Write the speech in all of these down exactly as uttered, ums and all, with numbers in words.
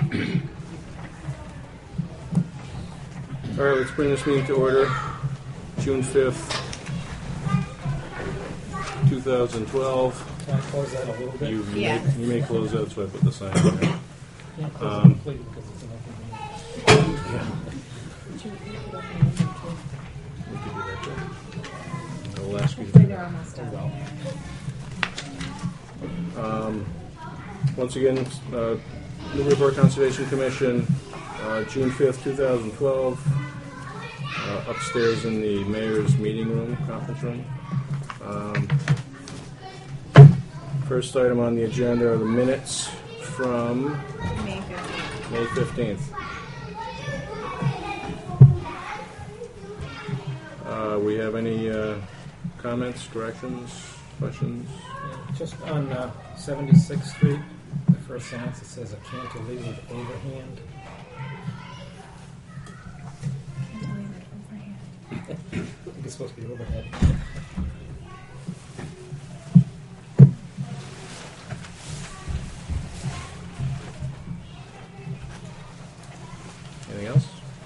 All right, let's bring this meeting to order. June fifth, two thousand twelve. Can I close that a little bit? You, you, Yeah. may, you may close that, so I put the sign on there. Can't close Um, it completely because it's an open meeting. Yeah. We could do that, too. I'll ask you to do They're that. almost Oh, done. well. Um, once again, uh, Newburyport Conservation Commission, uh, June fifth, two thousand twelve, uh, upstairs in the mayor's meeting room, conference room. Um, first item on the agenda are the minutes from May fifteenth. May fifteenth. Uh, we have any uh, comments, corrections, questions? Just on uh, seventy-sixth Street, the first sentence, it says a cantilevered overhand. I think it's supposed to be overhead. Anything else?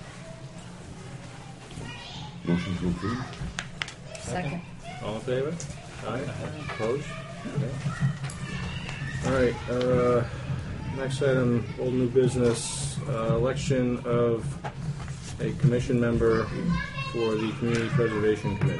Motion to approve? Second. All in favor? Aye. Opposed? Okay. All right. Uh, next item, old new business, uh, election of a commission member for the Community Preservation Committee.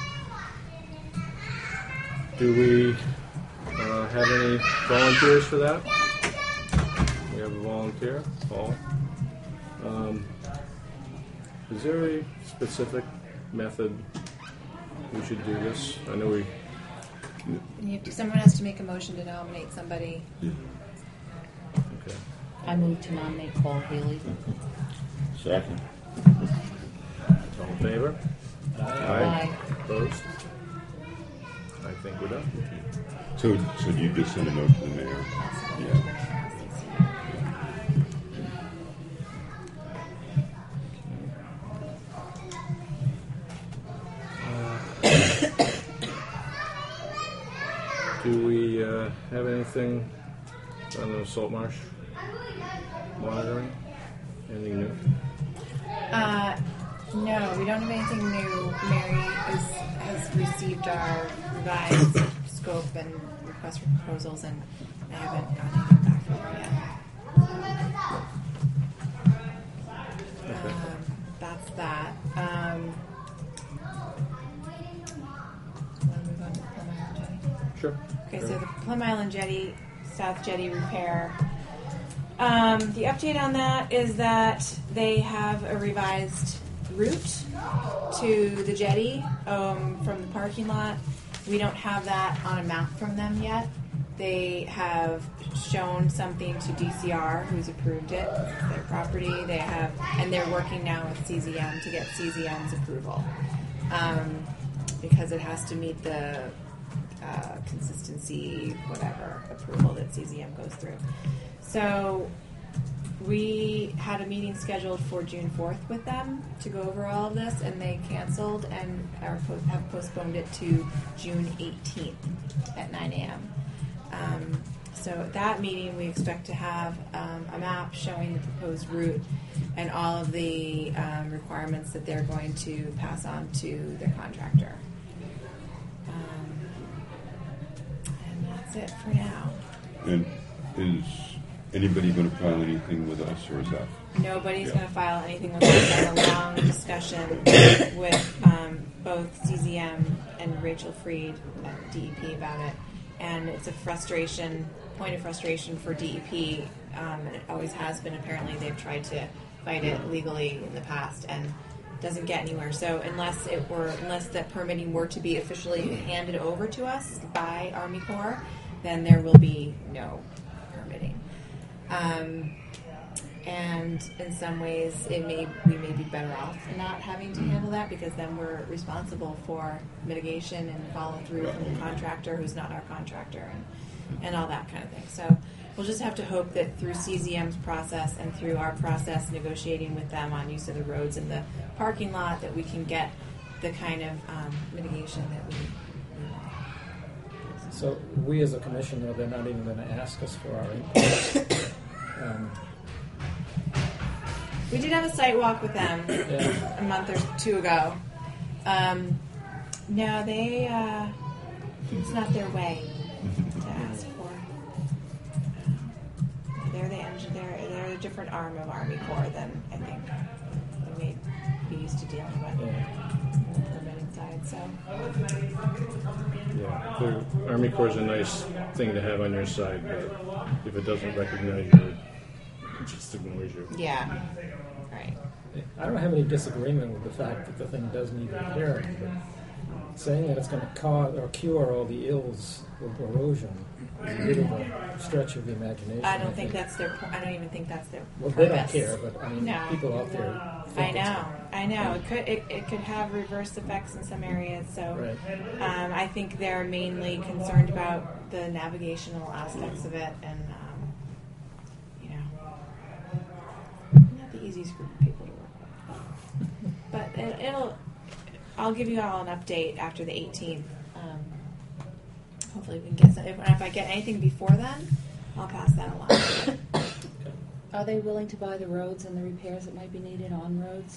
Do we uh, have any volunteers for that? We have a volunteer, Paul. Um, is there a specific method we should do this? I know we. You have to, someone has to make a motion to nominate somebody. Okay. I move to nominate Paul Healy. Second. All in favor? Aye. Opposed? I think we're done. So, so you just send a note to the mayor? Yeah. Do we uh, have anything on the salt marsh monitoring? Anything new? Uh, no, we don't have anything new. Mary is, has received our revised scope and request for proposals, and I haven't gotten anything back from her yet. Okay. Um, that's that. Um, wanna move on to Plum Island Jetty? Sure. Okay, Sure. so the Plum Island Jetty, South Jetty repair. Um, the update on that is that they have a revised route to the jetty um, from the parking lot. We don't have that on a map from them yet. They have shown something to D C R, who's approved it. It's their property. They have, and they're working now with C Z M to get C Z M's approval um, because it has to meet the uh, consistency, whatever approval that C Z M goes through. So we had a meeting scheduled for June fourth with them to go over all of this, and they canceled and are, have postponed it to June eighteenth at nine a.m. Um, so at that meeting, we expect to have um, a map showing the proposed route and all of the um, requirements that they're going to pass on to their contractor. Um, and that's it for now. And is anybody going to file anything with us, or is that? Nobody's Yeah. going to file anything with us. I had a long discussion with um, both C Z M and Rachel Freed at D E P about it, and it's a frustration, point of frustration for D E P, um, and it always has been. Apparently, they've tried to fight it legally in the past and doesn't get anywhere. So unless it were, unless that permitting were to be officially handed over to us by Army Corps, then there will be no permitting. Um, and in some ways, it may we may be better off not having to handle that, because then we're responsible for mitigation and follow through from the contractor who's not our contractor, and, and all that kind of thing. So we'll just have to hope that through C Z M's process and through our process negotiating with them on use of the roads and the parking lot, that we can get the kind of um, mitigation that we, we want. So we as a commission, though, they're not even going to ask us for our input. um, We did have a site walk with them Yeah. a month or two ago. Um, no, they, uh, it's not their way to ask for. Um, they're the engine, they're, they're a different arm of Army Corps than I think they may be used to dealing with Yeah. on the permitting side, so. Yeah, the Army Corps is a nice thing to have on your side, but if it doesn't recognize you, it just ignores you. Yeah, right. I don't have any disagreement with the fact that the thing does need repairing, but saying that it's going to cause or cure all the ills of erosion is a bit of a stretch of the imagination. I don't think that's their, po- I don't even think that's their Well, purpose. they don't care, but I mean, No. people out there. I think it's- know, I know. It could it, it could have reverse effects in some areas. So Right. um, I think they're mainly concerned about the navigational aspects of it, and um, you know, not the easiest group of people to work with. But it, it'll. I'll give you all an update after the eighteenth. Um, hopefully, we can get some. If, if I get anything before then, I'll pass that along. Are they willing to buy the roads and the repairs that might be needed on roads?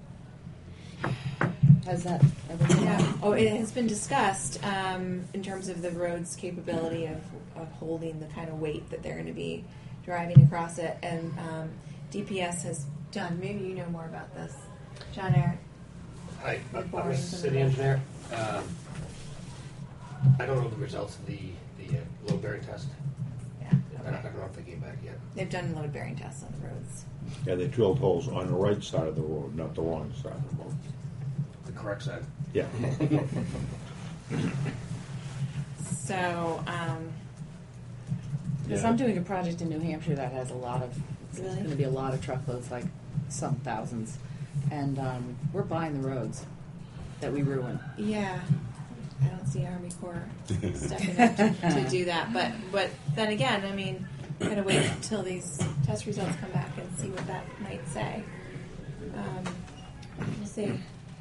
Has that ever come Yeah. up? Oh, it has been discussed um, in terms of the road's capability of, of holding the kind of weight that they're going to be driving across it. And um, D P S has done, maybe you know more about this, John Eric. Hi, I'm a Borings city and- engineer. Um, I don't know the results of the, the uh, load bearing test. Yeah. I don't, I don't know if they came back yet. They've done load bearing tests on the roads. Yeah, they drilled holes on the right side of the road, not the wrong side of the road. The correct side. Yeah. So, um, Because Yeah. I'm doing a project in New Hampshire that has a lot of, it's Really? going to be a lot of truckloads, like some thousands. And um, we're buying the roads that we ruin. yeah, I don't see Army Corps stepping up to, to do that. But but then again, I mean, gotta wait until these test results come back and see what that might say. Um, we'll see.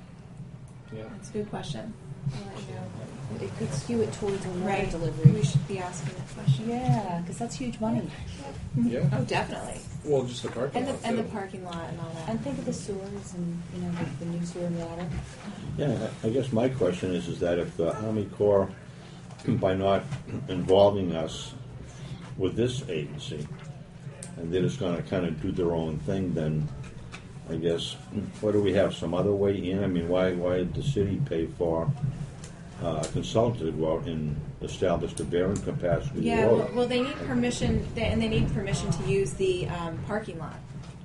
Yeah. That's a good question. I'll let you know. It could skew it towards a water Right. delivery. We should be asking that question. Yeah, because that's huge money. Yeah. Oh, definitely. Well, just the parking And the lot, and the too. parking lot and all that. And think of the sewers and, you know, the, the new sewer and water. Yeah, I I guess my question is, is that if the Army Corps, by not involving us with this agency, and they're just gonna kind of do their own thing, then I guess, what do we have, some other way in? I mean, why, why did the city pay for uh, a consultant to go out and establish the bearing capacity of the Yeah, well, road? well, they need permission, they, and they need permission to use the um, parking lot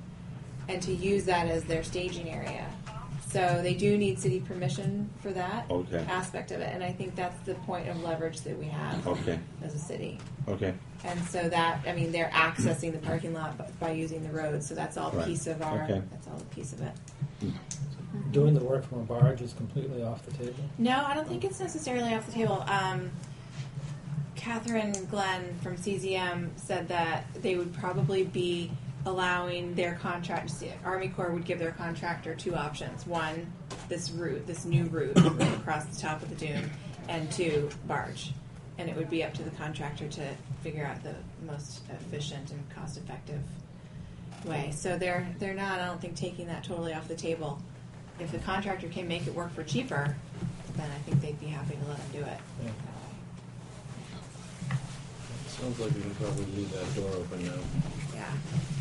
and to use that as their staging area. So they do need city permission for that Okay. aspect of it, and I think that's the point of leverage that we have Okay, as a city. okay, And so that, I mean, they're accessing the parking lot by, by using the road, so that's all Right. piece of our, Okay. that's all a piece of it. Doing the work from a barge is completely off the table. No, I don't think it's necessarily off the table. Um, Catherine Glenn from C Z M said that they would probably be allowing their contract, Army Corps would give their contractor two options. One, this route, this new route right across the top of the dune, and two, barge. And it would be up to the contractor to figure out the most efficient and cost-effective way. So they're they're not, I don't think, taking that totally off the table. If the contractor can make it work for cheaper, then I think they'd be happy to let them do it. Yeah. Sounds like we can probably leave that door open now. Yeah.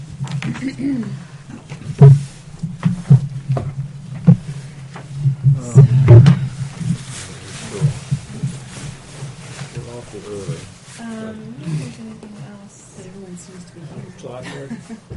We're awful early. Um, I don't think there's anything else. But everyone seems to be here. July third.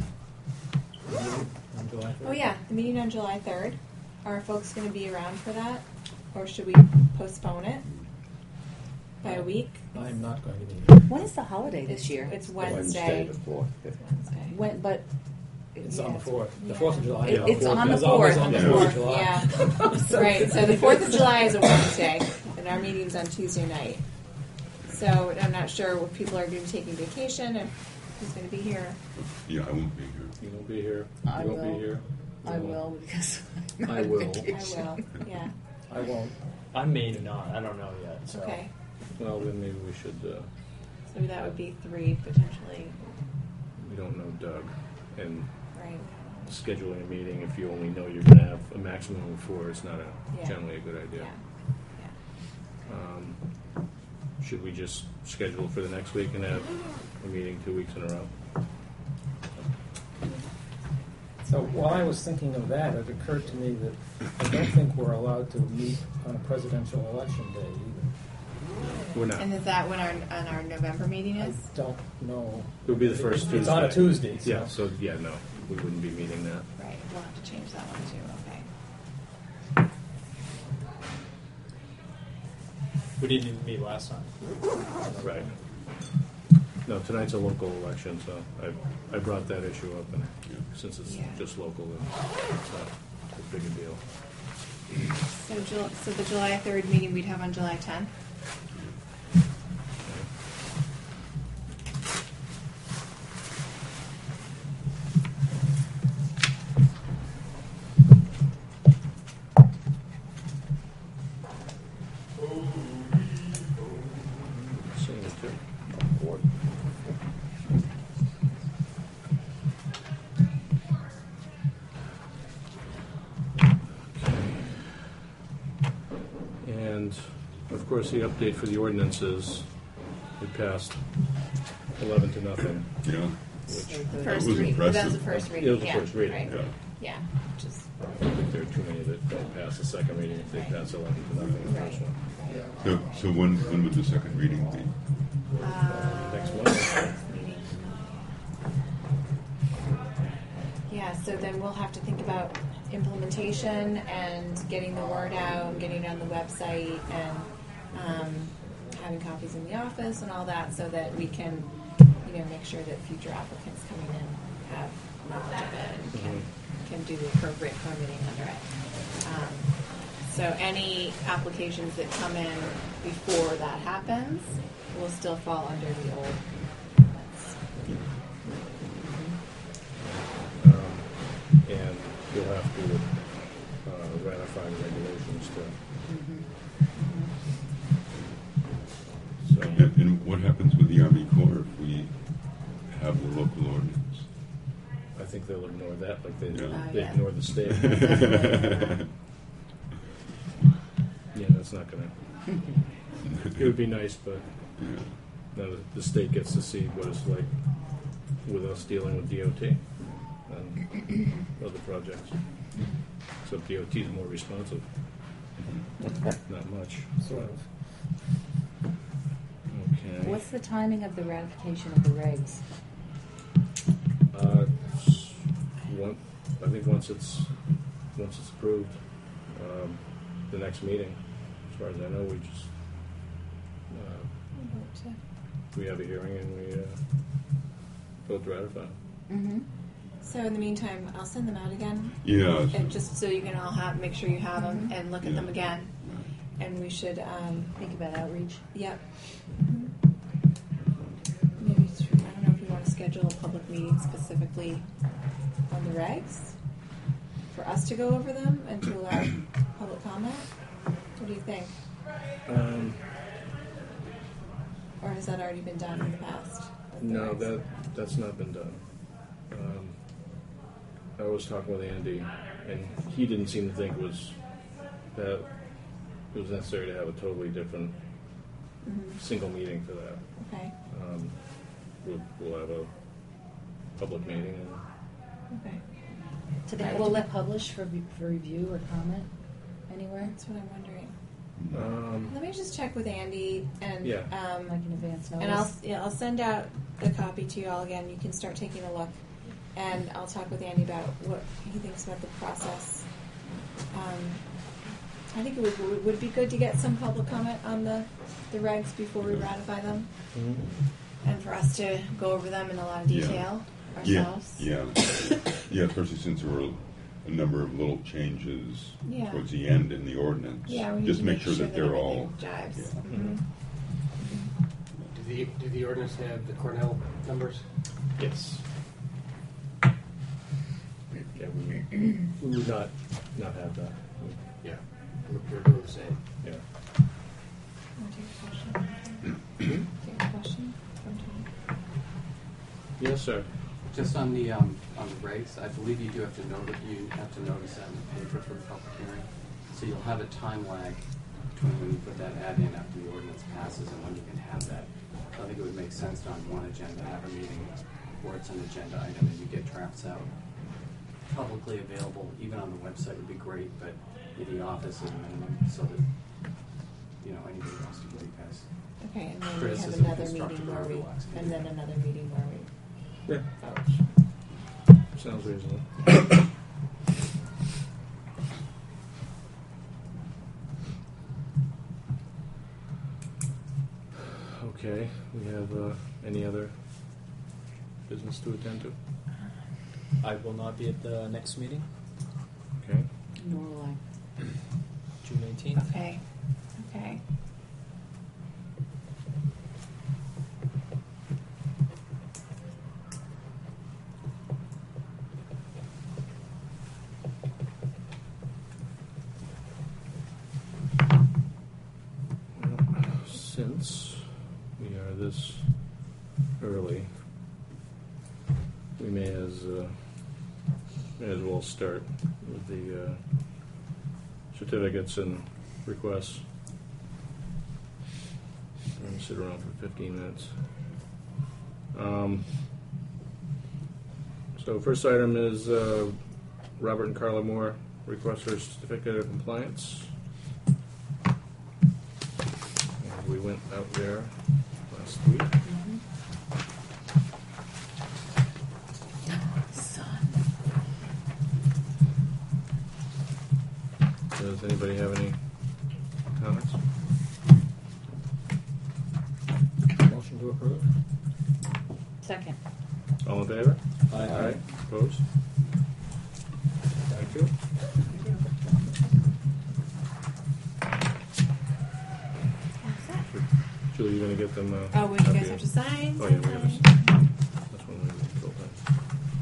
On July third. Oh yeah, the meeting on July third. Are folks going to be around for that, or should we postpone it by a week? I'm not going to be here. When is the holiday this year? It's Wednesday Wednesday. the fourth. It's Wednesday. When, but It's Yeah, on the it's- fourth. The yeah. fourth of July. It- it's on the It's always fourth. on the The fourth of fourth, July. yeah. Right. So the fourth of July is a Wednesday, and our meeting's on Tuesday night. So I'm not sure if people are going to be taking vacation and who's going to be here. Yeah, I won't be here. You won't be here. I You won't will. be here. I will because I'm I on will. I vacation. will. Yeah. I won't. I may not. I don't know yet. So. Okay. Well, then maybe we should, uh, So that would be three potentially. we don't know Doug. And Right. scheduling a meeting if you only know you're going to have a maximum of four. It's not a, Yeah. generally a good idea. Yeah. Yeah. Um, should we just schedule for the next week and have a meeting two weeks in a row? So while I was thinking of that, it occurred to me that I don't think we're allowed to meet on a presidential election day either. We're not. And is that when our on our November meeting I is? don't know. It would be the first Tuesday. It's on a Tuesday. So. Yeah, so yeah, no, we wouldn't be meeting that. Right. We'll have to change that one too. Okay. We didn't even meet last time. Right. No, tonight's a local election, so I I brought that issue up, and since it's Yeah. just local, then it's not as big a deal. So, Jul- so the July third meeting we'd have on July tenth. Seeing it too. Board. And of course, the update for the ordinances, it passed eleven to nothing. Yeah. So the- First was reading. That was the impressive. first It reading. was the yeah. first reading, Right. Yeah. Yeah. Just I don't think there are too many that don't pass the second reading if they Right. pass eleven to nothing the right. first one. So, so when, when would the second reading be? Uh, Next Monday. next meeting. Yeah. So then we'll have to think about implementation and getting the word out, and getting it on the website, and um, having copies in the office and all that, so that we can, you know, make sure that future applicants coming in have knowledge of it and can, can do the appropriate permitting under it. Um, so any applications that come in before that happens will still fall under the old permits. Um, and you'll have to uh, ratify the regulations too. So, And, and what happens with the Army Corps if we have the local ordinance? I think they'll ignore that like they, Yeah. Oh, they yeah. ignore the state. Yeah, that's not going to. It would be nice, but Yeah. now the, the state gets to see what it's like with us dealing with D O T and other projects. Except D O T is more responsive. Not much. Sort of. Okay. What's the timing of the ratification of the regs? Uh, s- one, I think once it's once it's approved, um, the next meeting, as far as I know, we just uh, we have a hearing and we uh, vote to ratify. Mm-hmm. So in the meantime, I'll send them out again, Yeah. and just so you can all have, make sure you have them and look at them Yeah. again. And we should, um, Think about outreach. yep. Maybe it's- I don't know if you want to schedule a public meeting specifically on the regs for us to go over them and to allow public comment. What do you think? Um, Or has that already been done in the past? with the no, regs? that that's not been done. Um, I was talking with Andy, and he didn't seem to think it was that it was necessary to have a totally different Mhm. single meeting for that. Okay. Um, we'll, we'll have a public meeting, and Okay. Do they Right, have well, to let- be published for, re- for review or comment anywhere? That's what I'm wondering. um, Let me just check with Andy and Yeah. um, Like in advance notice? and I'll yeah, I'll send out the copy to you all again. You can start taking a look, and I'll talk with Andy about what he thinks about the process. Um, I think it would would would be good to get some public comment on the the regs before we ratify them, and for us to go over them in a lot of Yeah. detail Yeah. ourselves. Yeah. Yeah. Especially since there were a number of little changes Yeah. towards the end in the ordinance. Yeah, we need Just to make sure that they're all. everything jives. Yeah. Mhm. Do the, do the ordinance have the Cornell numbers? yes. Yeah, we, we would not not have that. Yeah. We're, we're doing the same. Yeah. Want to take a question? Do you have a question from Tom? Yes, sir. Just on the um, on the regs, I believe you do have to notice you have to notice that in the paper for the public hearing. So you'll have a time lag between when you put that ad in after the ordinance passes and when you can have that. So I think it would make sense to on one agenda have a meeting where it's an agenda item and you get drafts out publicly available. Even on the website would be great, but in the office at a minimum, so that you know anybody wants to give you guys. Okay, and then we have Criticism, another constructive meeting or where we, relaxing. and then another meeting where we Yeah, vote. sounds reasonable. Okay, we have uh, any other business to attend to? I will not be at the next meeting, Okay. Nor will I. June eighteenth. Okay, okay. Since we are this early, we may as uh, may as well start with the uh, certificates and requests. I'm going to sit around for fifteen minutes. Um, so first item is uh, Robert and Carla Moore request for a certificate of compliance. And we went out there last week. Son. Does anybody have any comments? Motion to approve. Second. All in favor? Aye. Opposed? Thank you. Julie, you going to get them? Uh, Oh, we you copy guys of- have to sign? Oh, yeah, we sign, have to sign. sign. That's one we filled in.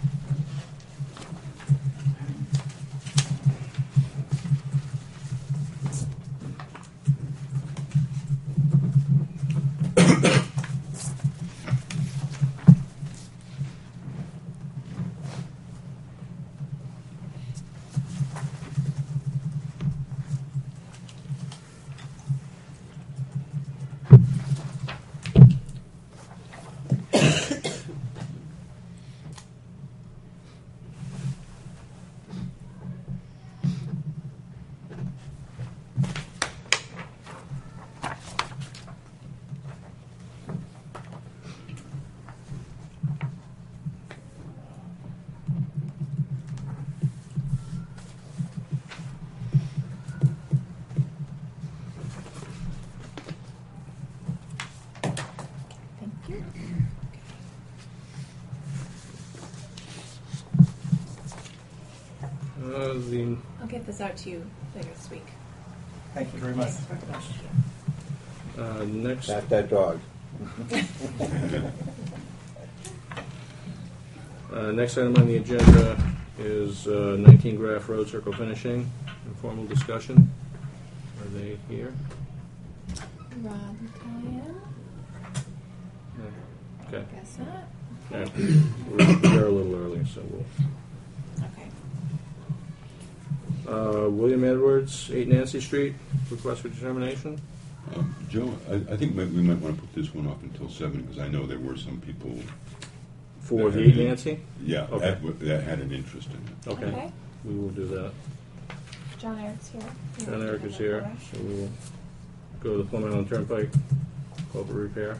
Thank you. Uh, the I'll get this out to you later this week. Thank you very much. Thanks very much. uh, next Pat that dog. uh, next item on the agenda is uh, nineteen Graff Road Circle finishing. Informal discussion. Are they here? Rob and Diane? No. Okay. Guess not. Yeah. We're, we're a little early, so we'll. Okay. Uh, William Edwards, eight Nancy Street, request for determination. Um, Joe, I, I think we we might want to put this one off until seven because I know there were some people. For that the had eight an- Nancy? Yeah, Okay. that, w- that had an interest in it. Okay. Okay. We will do that. John Eric's here. You John want to Eric do is that here, for us? so we will go to the Plum Island Turnpike, culvert repair.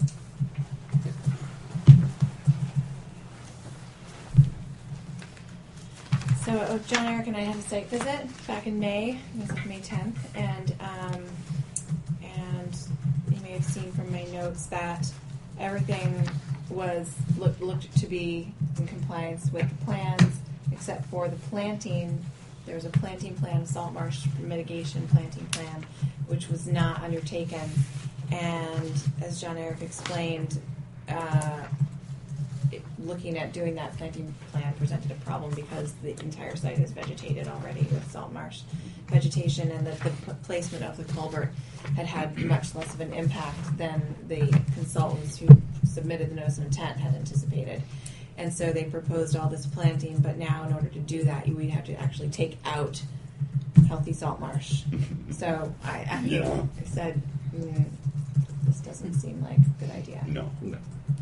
So uh, John Eric and I had a site visit back in May. It was like May tenth, and um, and you may have seen from my notes that everything was look, looked to be in compliance with the plans, except for the planting. There was a planting plan, a salt marsh mitigation planting plan, which was not undertaken. And as John Eric explained, uh, it- looking at doing that planting plan presented a problem because the entire site is vegetated already with salt marsh vegetation, and that the p- placement of the culvert had had much less of an impact than the consultants who submitted the notice of intent had anticipated. And so they proposed all this planting, but now in order to do that, you- we'd have to actually take out healthy salt marsh. So I, I, Yeah. I said, mm, this doesn't seem like a good idea. No. No.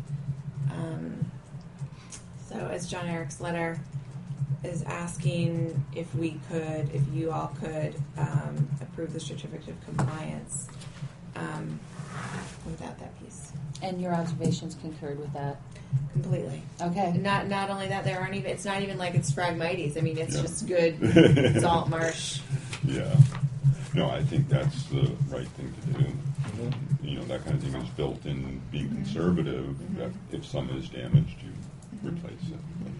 Um, so as John Eric's letter is asking if we could, if you all could um, approve the certificate of compliance um, without that piece And your observations concurred with that. completely. Okay. Not not only that, there aren't even. It's not even like it's Phragmites. I mean, it's Yeah. just good salt marsh. Yeah. No, I think that's the right thing to do. You know, that kind of thing is built in being conservative, that if some is damaged, you replace it. But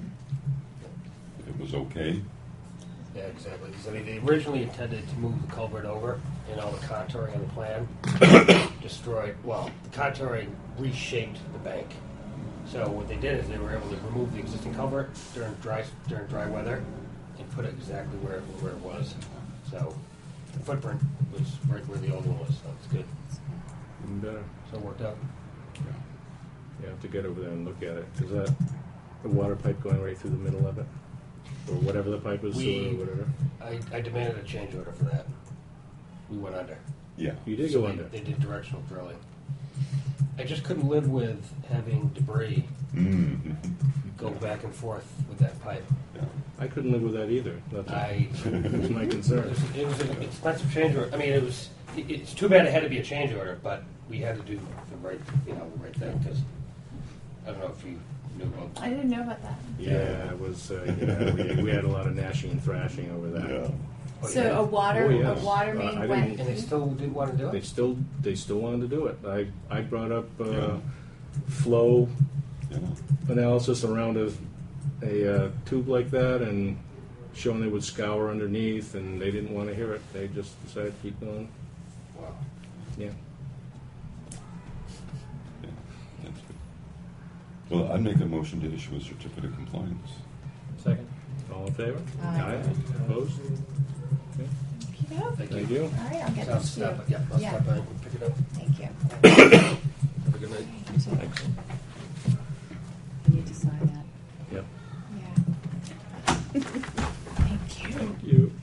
if it was okay, Yeah, exactly. So they, they originally intended to move the culvert over, and all the contouring on the plan destroyed. Well, the contouring reshaped the bank. So what they did is they were able to remove the existing culvert during dry during dry weather and put it exactly where it, where it was. So the footprint was right where the old one was. So it's good. Even better. So it worked out. You have to get over there and look at it. Is that the water pipe going right through the middle of it? Or whatever the pipe is, We- sewer or whatever? I, I demanded a change order for that. We went under. yeah. You did So go they, under. They did directional drilling. I just couldn't live with having debris Mm-hmm. go back and forth with that pipe. Yeah. I couldn't live with that either. That's I that's my It concern. was, it was an expensive change order. I mean, it was. It, it's too bad it had to be a change order, but we had to do the right, you know, the right thing because I don't know if you knew about. I didn't know about that. Yeah, it was. Uh, yeah, we, we had a lot of gnashing and thrashing over that. Yeah. Oh, So yeah. a water Oh, yes. a water Uh, main I went. didn't- And they still didn't want to do They it. still they still wanted to do it. I I brought up uh, Yeah. flow Yeah. analysis around a, a uh, tube like that and showing they would scour underneath, and they didn't want to hear it. They just decided to keep going. Wow. Yeah. Yeah. That's good. Well, I'd make a motion to issue a certificate of compliance. Second. All in favor? Aye. Opposed? Okay. Okey-doke. Thank Thank you. you. All right, I'll get So I'll this to you. stop. Yeah, I'll Yeah. stop by and pick it up. Thank you. Have a good night. Thanks. You need to sign that. Yep. Yeah. Thank you. Thank you.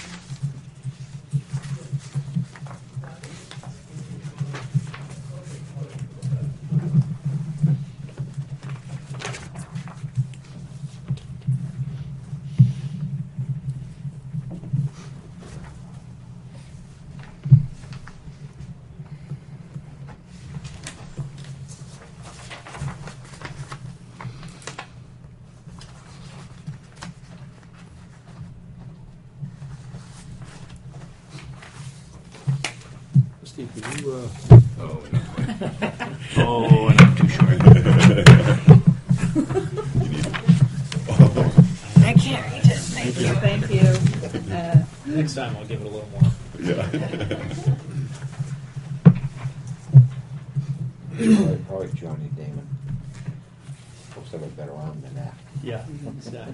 Steve, could you, uh... Oh, no. Oh, and I'm too short. I can't reach it. Thank you. Thank you. Uh, Next time I'll give it a little more. Yeah. Probably, probably Johnny Damon. Looks like a better arm than that. Yeah, exactly.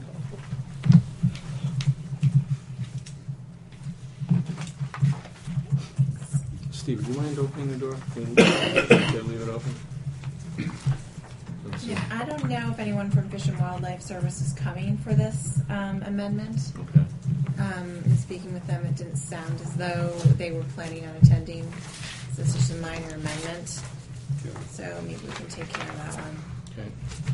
Steve, do you mind opening the door? Can you can you leave it open? Let's see. yeah, I don't know if anyone from Fish and Wildlife Service is coming for this um, amendment. Okay. Um, in speaking with them, it didn't sound as though they were planning on attending. So it's just a minor amendment. Yeah. So maybe we can take care of that one. Okay.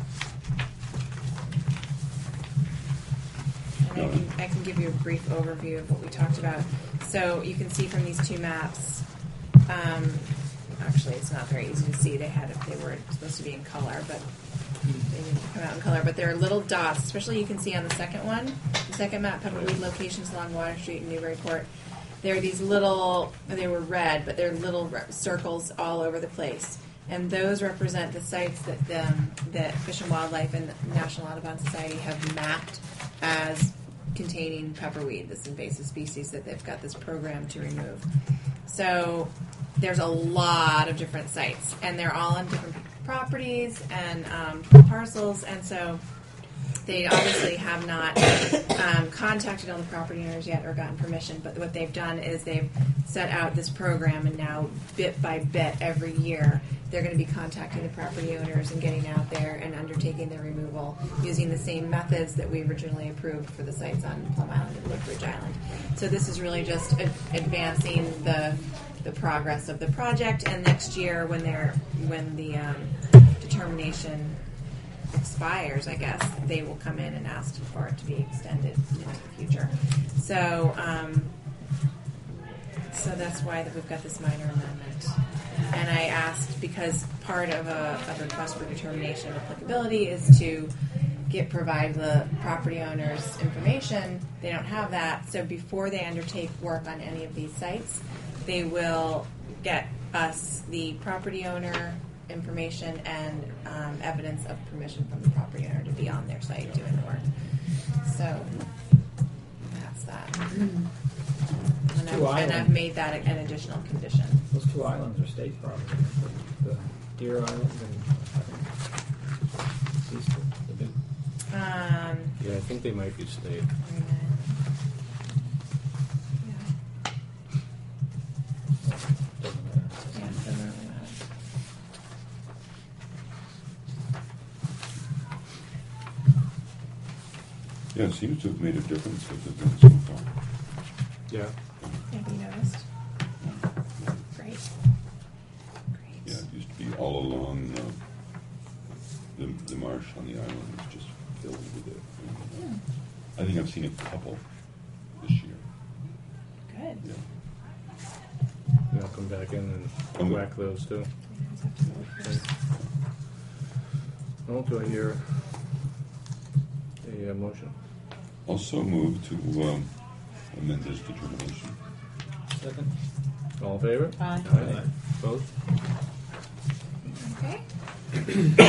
And I can, I can give you a brief overview of what we talked about. So you can see from these two maps, um, actually it's not very easy to see. They had they were supposed to be in color, but they didn't come out in color. But there are little dots, especially you can see on the second one, the second map, Pepperweed locations along Water Street in Newburyport. There are these little, they were red, but they're little re- circles all over the place. And those represent the sites that the, that Fish and Wildlife and the National Audubon Society have mapped as containing pepperweed, this invasive species that they've got this program to remove. So there's a lot of different sites, and they're all on different properties and um, parcels, and so they obviously have not um, contacted all the property owners yet or gotten permission, but what they've done is they've set out this program, and now bit by bit every year they're going to be contacting the property owners and getting out there and undertaking the removal using the same methods that we originally approved for the sites on Plum Island and Woodbridge Island. So this is really just a- advancing the the progress of the project, and next year when they're when the um, determination expires, I guess, they will come in and ask for it to be extended into the future. So, um, so that's why that we've got this minor amendment. And I asked because part of a, of a request for determination of applicability is to get provide the property owners information. They don't have that, so before they undertake work on any of these sites, they will get us the property owner information and um, evidence of permission from the property owner to be on their site doing the work. So that's that. And I've, two and I've islands. made that an additional condition. Those two islands are state property. The, the Deer Island and I think these two, the big. Um, Yeah, I think they might be state. wait a minute. Doesn't matter. Yeah, it doesn't really matter. Yeah, it seems to have made a difference with the events so far. Yeah. Have you noticed? Great. Great. Yeah, it used to be all along uh, the, the marsh on the island was just filled with it. And, uh, I think I've seen a couple this year. Good. Yeah. And I'll come back in and Okay. whack those too. You guys have to vote first. Oh, do I hear a uh, motion? Also moved to um, amend this determination. Second. All in favor? Aye. Aye. Opposed? Okay.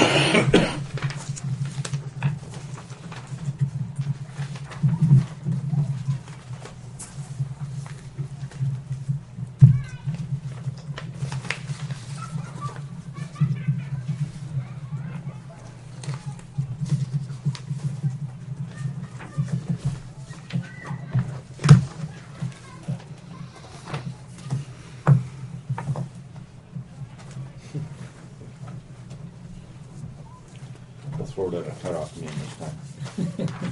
We'll throw that a cut off me this time.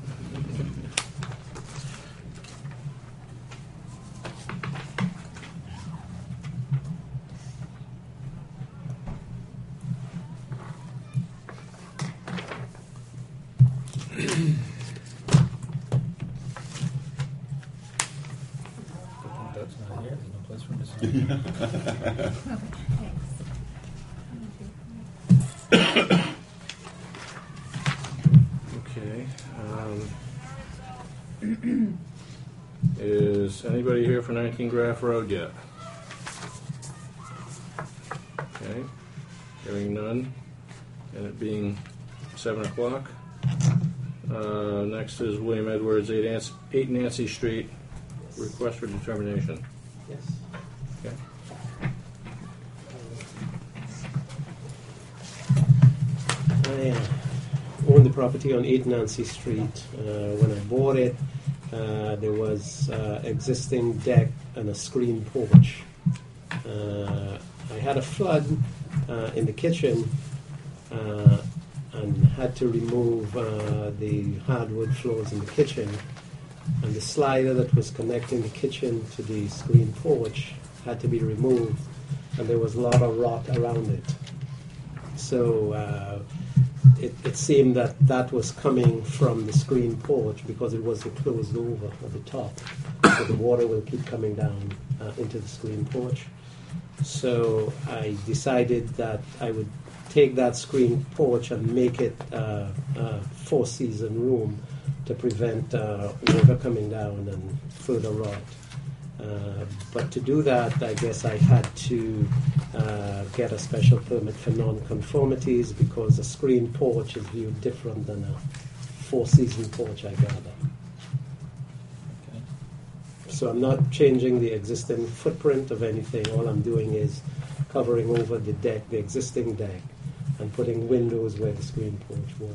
That's not here. There's no place for him to sign. Okay. Um, is anybody here for nineteen Graff Road yet? Okay. Hearing none, and it being seven o'clock. Uh, next is William Edwards, eight Nancy, eight Nancy Street. Request for determination. Yes. Okay. I uh, own the property on eight Nancy Street. Uh, when I bought it, uh, there was uh, existing deck and a screen porch. Uh, I had a flood uh, in the kitchen uh, and had to remove uh, the hardwood floors in the kitchen. And the slider that was connecting the kitchen to the screen porch had to be removed, and there was a lot of rot around it. So uh, it, it seemed that that was coming from the screen porch because it was closed over at the top, so the water will keep coming down uh, into the screen porch. So I decided that I would take that screen porch and make it uh, a four-season room to prevent uh, water coming down and further rot. Uh, but to do that, I guess I had to uh, get a special permit for non-conformities because a screen porch is viewed different than a four-season porch, I gather. Okay. So I'm not changing the existing footprint of anything. All I'm doing is covering over the deck, the existing deck, and putting windows where the screen porch was.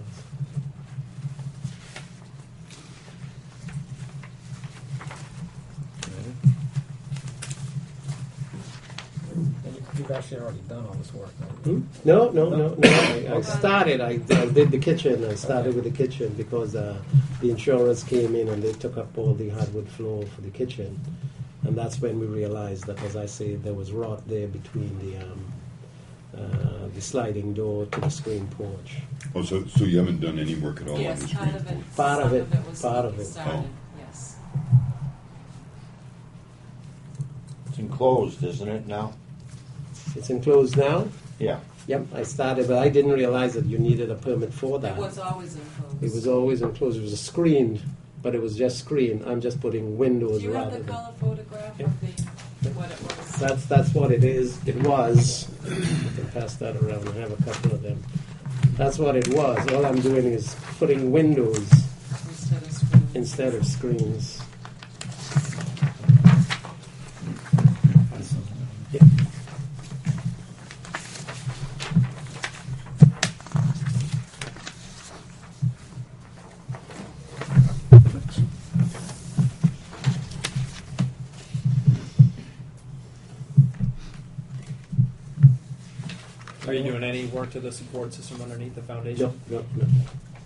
And you- you you've actually already done all this work. haven't Hmm? you? No, no, no, no. I, I started. I, I did the kitchen. I started with the kitchen because uh, the insurance came in and they took up all the hardwood floor for the kitchen, and that's when we realized that, as I say, there was rot there between the um, uh, the sliding door to the screen porch. Oh, so, so you haven't done any work at all on Yes, the part screen of it. porch? Part of some it, of it was part of it. started. Oh. Yes. It's enclosed, isn't it, now? It's enclosed now. Yeah. Yep, I started, but I didn't realize that you needed a permit for that. It was always enclosed. It was always enclosed. It was screened, but it was just screened. I'm just putting windows Do you have rather the than. color photograph Yep. of the what it was? That's that's what it is. It was. I can pass that around. I have a couple of them. That's what it was. All I'm doing is putting windows Instead of screen. instead of screens. Yeah. Are you doing any work to the support system underneath the foundation? No, no, no.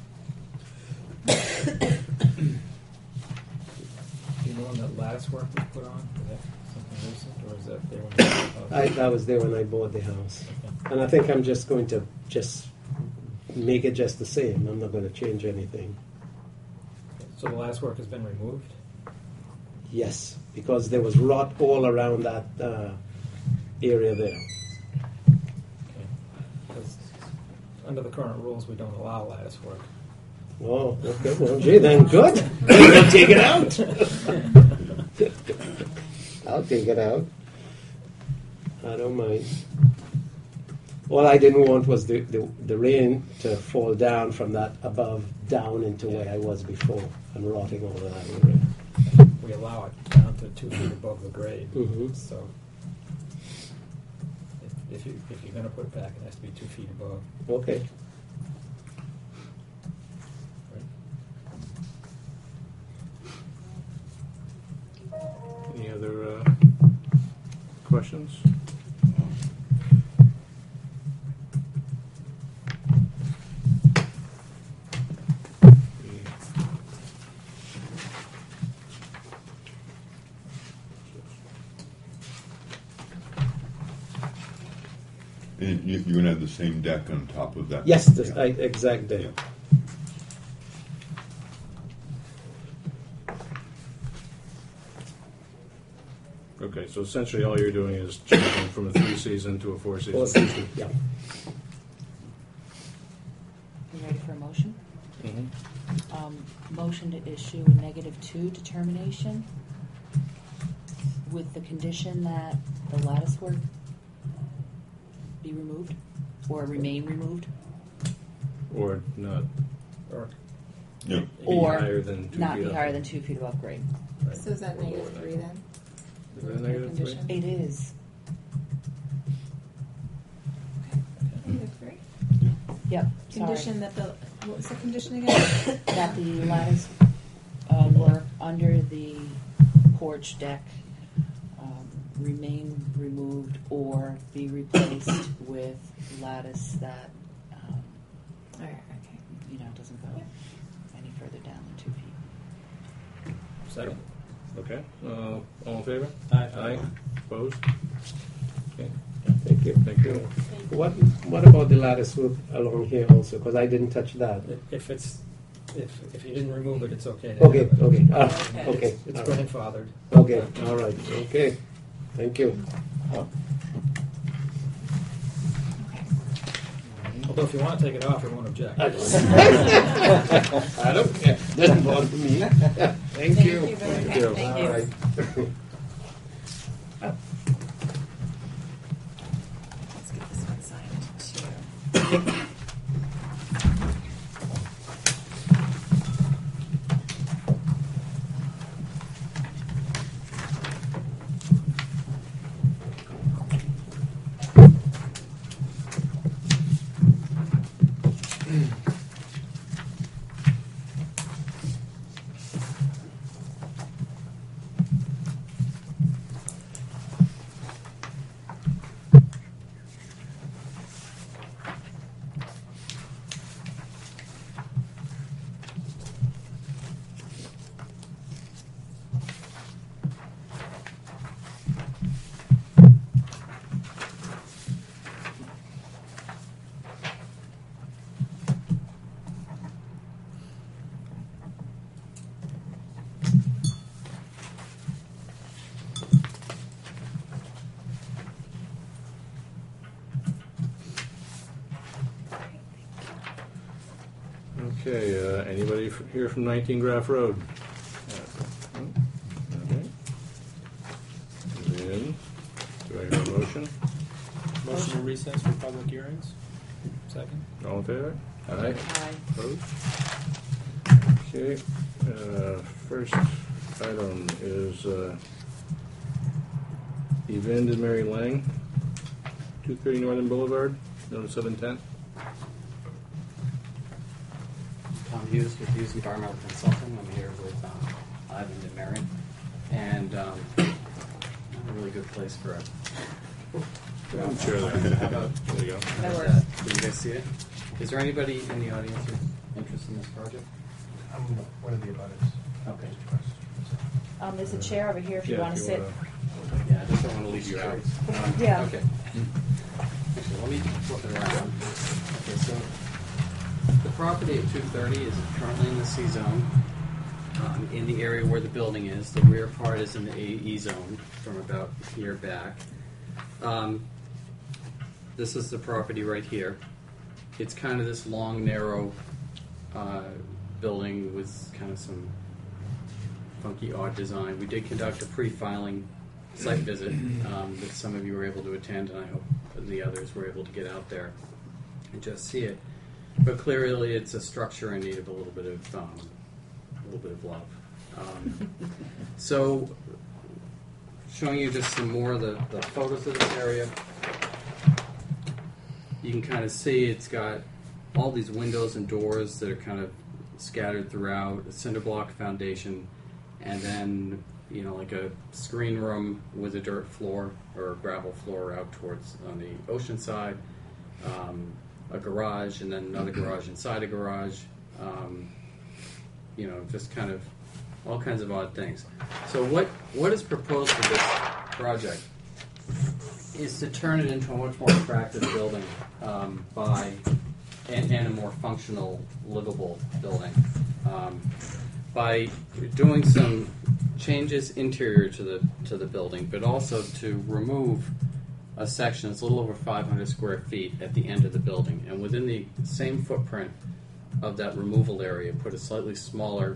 Do you know when that lattice work was put on? Is that something recent, or is that there when you bought the house? I, that was there when I bought the house, Okay. and I think I'm just going to just make it just the same. I'm not going to change anything. So the lattice work has been removed? Yes, because there was rot all around that uh, area there. Okay. Because under the current rules, we don't allow lattice work. Oh, okay. Well, gee, then good. Then take it out. I'll take it out. I don't mind. All I didn't want was the, the, the rain to fall down from that above down into where I was before and rotting all that area. We allow it down to two feet above the grade. Mhm. So if, if, you, if you're going to put it back, it has to be two feet above. Okay. Any other uh, questions? And you, you're gonna have the same deck on top of that? Yes, the I, exact day. Yeah. Okay, so essentially all you're doing is changing from a three season to a four season. Four season, yeah. You ready for a motion? Mhm. Um, motion to issue a negative two determination with the condition that the lattice work be removed or remain removed, Or not Or Yeah. be or higher than two not feet be up. higher than two feet above grade. right. So is that negative three then? Is that a negative three? Condition? It is. Negative three? Yep. Sorry. Condition that the, what was the condition again? That the lattice uh, work under the porch deck um, remain removed or be replaced with lattice that um, All right, okay. you know doesn't go any further down than two feet. Second. Okay, uh, all in favor? Aye. Aye. Opposed? Okay, Thank you. thank you. What What about the lattice work along here also? Because I didn't touch that. If it's if if you didn't remove it, it's okay. to Okay, have it. okay, ah, Okay. okay. It's, it's all right. grandfathered. Okay, all right, okay. Thank you. Although if you want to take it off, we won't object. I don't care. Doesn't bother me. Thank you. Thank you very much. you. Thank you. All right. Let's get this one signed too. Okay, uh, anybody f- here from nineteen Graff Road? Okay. Then, do I hear a motion? Motion to recess for public hearings. Second. All in favor? Aye. Aye. Opposed? Okay, uh, first item is uh, Evander Mary Lang, two thirty Northern Boulevard, notice of intent. Tom Hughes with Hughes Environmental Consulting. I'm here with um, Ivan and Marion. And um, not a really good place for a... I'm sure that. How about... There you go. That uh, works. Can you guys see it? Is there anybody in the audience who's interested in this project? I'm one of the abutters. Okay. Um, there's a chair over here if you Yeah, want to if sit. wanna- Yeah, I just don't want to leave you out. Um, Yeah. Okay. Actually, let me flip it around. Okay, so the property at two thirty is currently in the C zone, um, in the area where the building is. The rear part is in the A E zone from about here back. Um, this is the property right here. It's kind of this long, narrow uh, building with kind of some funky, odd design. We did conduct a pre-filing site visit um, that some of you were able to attend, and I hope the others were able to get out there and just see it. But clearly, it's a structure in need of a little bit of um, a little bit of love. Um, so, showing you just some more of the, the photos of this area. You can kind of see it's got all these windows and doors that are kind of scattered throughout, a cinder block foundation, and then, you know, like a screen room with a dirt floor or a gravel floor out towards on the ocean side, um, a garage, and then another garage inside a garage. Um, you know, just kind of all kinds of odd things. So what what is proposed for this project is to turn it into a much more attractive building um, by and, and a more functional, livable building. Um, by doing some changes interior to the to the building, but also to remove a section that's a little over five hundred square feet at the end of the building, and within the same footprint of that removal area, put a slightly smaller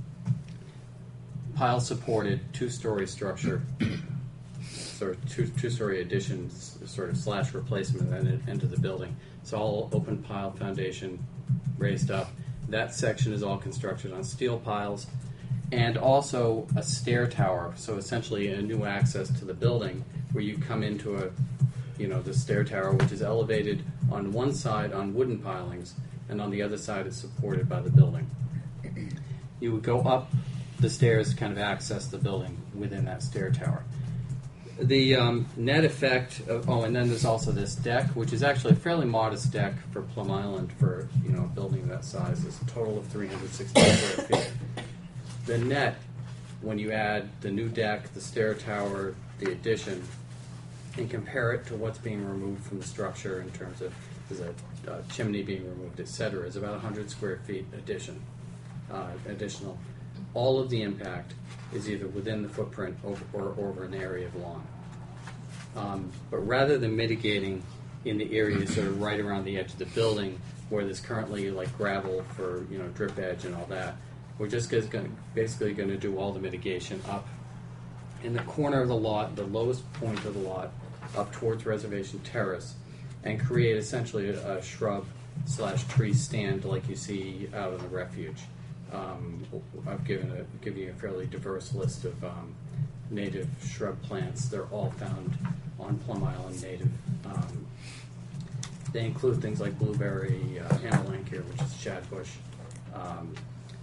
pile-supported two-story structure, sort of two two-story addition, sort of slash replacement at the end of the building. It's all open pile foundation, raised up. That section is all constructed on steel piles, and also a stair tower. So essentially, a new access to the building where you come into a, you know, the stair tower, which is elevated on one side on wooden pilings, and on the other side is supported by the building. You would go up the stairs to kind of access the building within that stair tower. The um, net effect of, oh, and then there's also this deck, which is actually a fairly modest deck for Plum Island for, you know, a building of that size. It's a total of three hundred sixty square feet. The net, when you add the new deck, the stair tower, the addition, and compare it to what's being removed from the structure in terms of there's a, a chimney being removed, et cetera, is about one hundred square feet addition, uh, additional. All of the impact is either within the footprint or, or over an area of lawn. Um, but rather than mitigating in the areas that are right around the edge of the building, where there's currently like gravel for, you know, drip edge and all that, we're just gonna, basically going to do all the mitigation up in the corner of the lot, the lowest point of the lot, up towards Reservation Terrace, and create essentially a, a shrub slash tree stand like you see out in the refuge. Um, I've given a, given you a fairly diverse list of um, native shrub plants. They're all found on Plum Island native. Um, they include things like blueberry, uh, amelanchier, which is shadbush, um,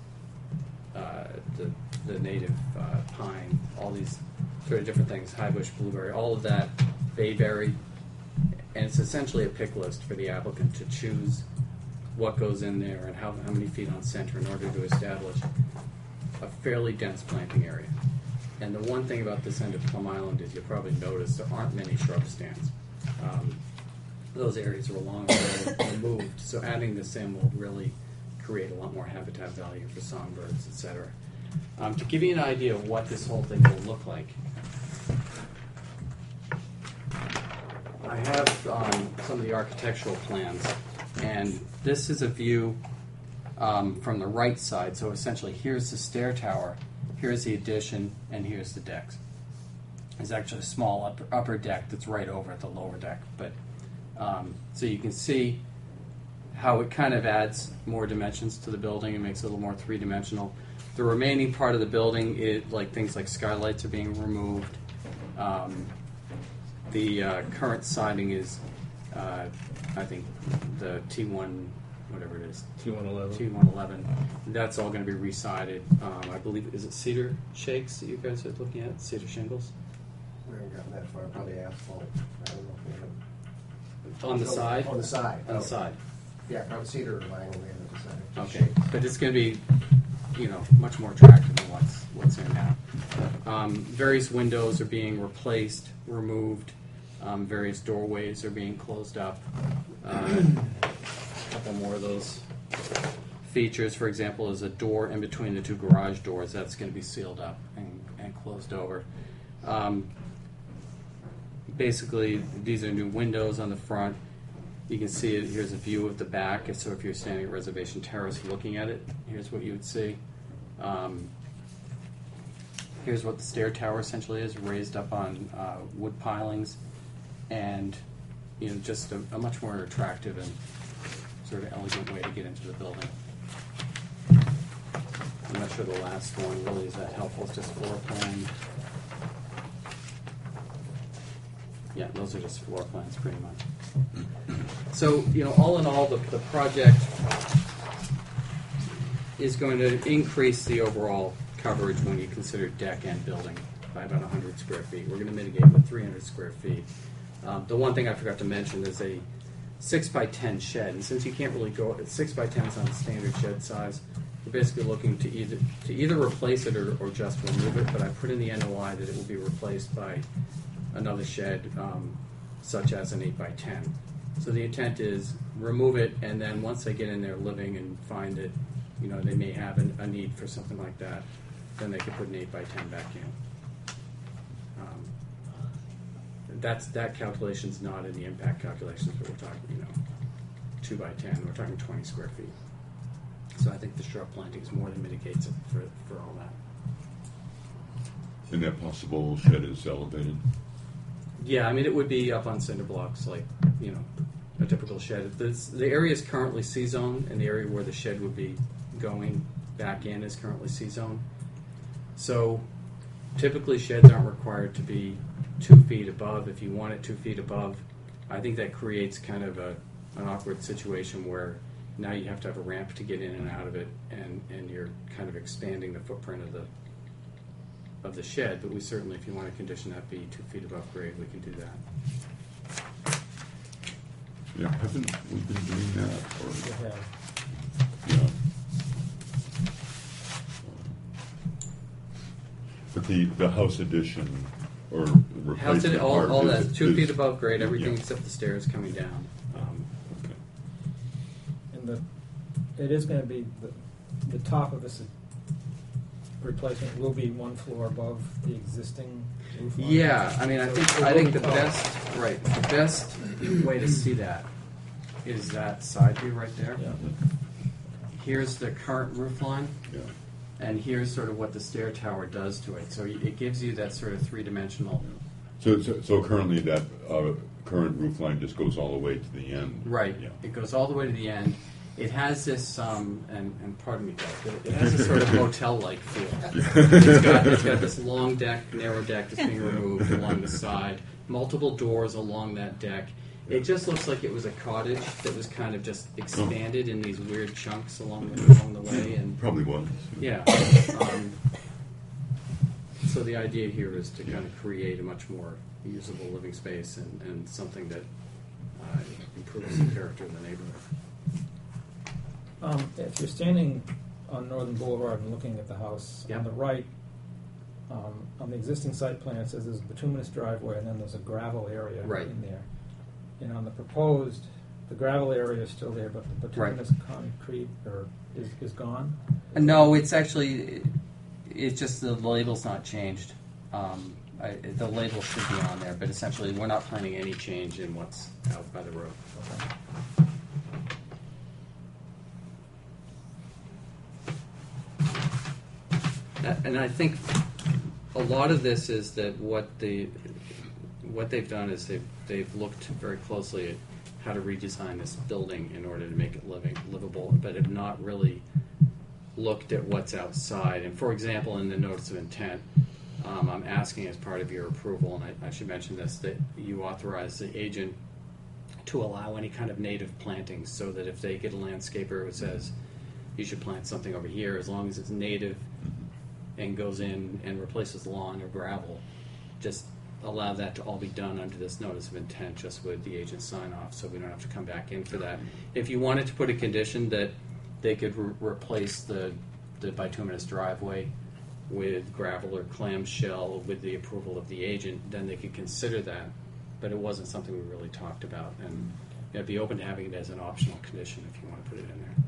uh, the, the native uh, pine, all these sort of different things, highbush blueberry, all of that, bayberry, and it's essentially a pick list for the applicant to choose what goes in there and how, how many feet on center in order to establish a fairly dense planting area. And the one thing about this end of Plum Island is you'll probably notice there aren't many shrub stands. Um, those areas are long ago removed, so adding this in will really create a lot more habitat value for songbirds, et cetera. Um, to give you an idea of what this whole thing will look like, I have um, some of the architectural plans, and this is a view um, from the right side. So essentially, here's the stair tower, here's the addition, and here's the decks. There's actually a small upper, upper deck that's right over the lower deck. But um, so you can see how it kind of adds more dimensions to the building and makes it a little more three-dimensional. The remaining part of the building, is, like things like skylights are being removed. Um, the uh, current siding is, uh, I think, the T one, whatever it is. T one eleven. T one eleven. That's all going to be resided. Um, I believe, is it cedar shakes that you guys are looking at? Cedar shingles? We haven't gotten that far, probably asphalt. I don't know if we have. On the side? On the side. On the side. Yeah, probably cedar or vinyl, we haven't decided. Okay, but it's going to be, you know, much more attractive than what's what's in now. Um, various windows are being replaced, removed. Um, various doorways are being closed up. Uh, a couple more of those features, for example, is a door in between the two garage doors. That's going to be sealed up and, and closed over. Um, basically, these are new windows on the front. You can see it. Here's a view of the back. So if you're standing at Reservation Terrace looking at it, here's what you would see. Um, here's what the stair tower essentially is, raised up on uh, wood pilings, and you know, just a, a much more attractive and sort of elegant way to get into the building. I'm not sure the last one really is that helpful. It's just floor plan. Yeah, those are just floor plans pretty much. So, you know, all in all, the, the project is going to increase the overall coverage when you consider deck and building by about one hundred square feet. We're going to mitigate with three hundred square feet. Um, the one thing I forgot to mention is a six by ten shed, and since you can't really go, six by ten is not a standard shed size. We're basically looking to either to either replace it or, or just remove it. But I put in the N O I that it will be replaced by another shed, um, such as an eight by ten. So the intent is remove it, and then once they get in there living and find that, you know, they may have an, a need for something like that, then they could put an eight by ten back in. Um, that's that calculation's not in the impact calculations, but we're talking, you know, two by ten. We're talking twenty square feet. So I think the shrub plantings more than mitigates it for for all that. And that possible shed is elevated? Yeah, I mean, it would be up on cinder blocks, like, you know, a typical shed. This, the area is currently C-zone, and the area where the shed would be going back in is currently C-zone. So typically sheds aren't required to be two feet above. If you want it two feet above, I think that creates kind of a, an awkward situation where now you have to have a ramp to get in and out of it, and, and you're kind of expanding the footprint of the of the shed, but we certainly, if you want to condition that be two feet above grade, we can do that. Yeah, haven't we been doing that? Or, We have. yeah. But the, the house addition or House replacement it, all, part all is- that, two is- feet above grade, everything yeah. except the stairs coming down. Um, Okay. And the, it is going to be, the, the top of this replacement will be one floor above the existing roof line. Yeah, I mean, I So think it I will think be the tall. best right, the best way to see that is that side view right there. Yeah. Here's the current roof line, Yeah. and here's sort of what the stair tower does to it. So it gives you that sort of three-dimensional. So, so, so currently that uh, current roof line just goes all the way to the end. Right. Yeah. It goes all the way to the end. It has this, um, and, and pardon me, Doug, but it has this sort of motel-like feel. It's got, it's got this long deck, narrow deck that's being removed along the side, multiple doors along that deck. It just looks like it was a cottage that was kind of just expanded in these weird chunks along the, along the way. And Probably was. yeah. Um, so the idea here is to kind of create a much more usable living space and, and something that uh, improves the character of the neighborhood. Um, if you're standing on Northern Boulevard and looking at the house, Yeah. on the right, um, on the existing site plan, it says there's a bituminous driveway and then there's a gravel area Right. in there. And on the proposed, the gravel area is still there, but the bituminous concrete or is, is gone? No, it's actually, it's just the label's not changed. Um, I, the label should be on there, but essentially we're not planning any change in what's out by the road. Okay. Uh, and I think a lot of this is that what the what they've done is they've they've looked very closely at how to redesign this building in order to make it living livable, but have not really looked at what's outside. And for example, in the notice of intent, um, I'm asking as part of your approval, and I, I should mention this, that you authorize the agent to allow any kind of native plantings, so that if they get a landscaper who says you should plant something over here, as long as it's native and goes in and replaces lawn or gravel, just allow that to all be done under this notice of intent, just with the agent sign off, so we don't have to come back in for that. If you wanted to put a condition that they could re- replace the, the bituminous driveway with gravel or clamshell with the approval of the agent, then they could consider that. But it wasn't something we really talked about, and you know, I'd be open to having it as an optional condition if you want to put it in there.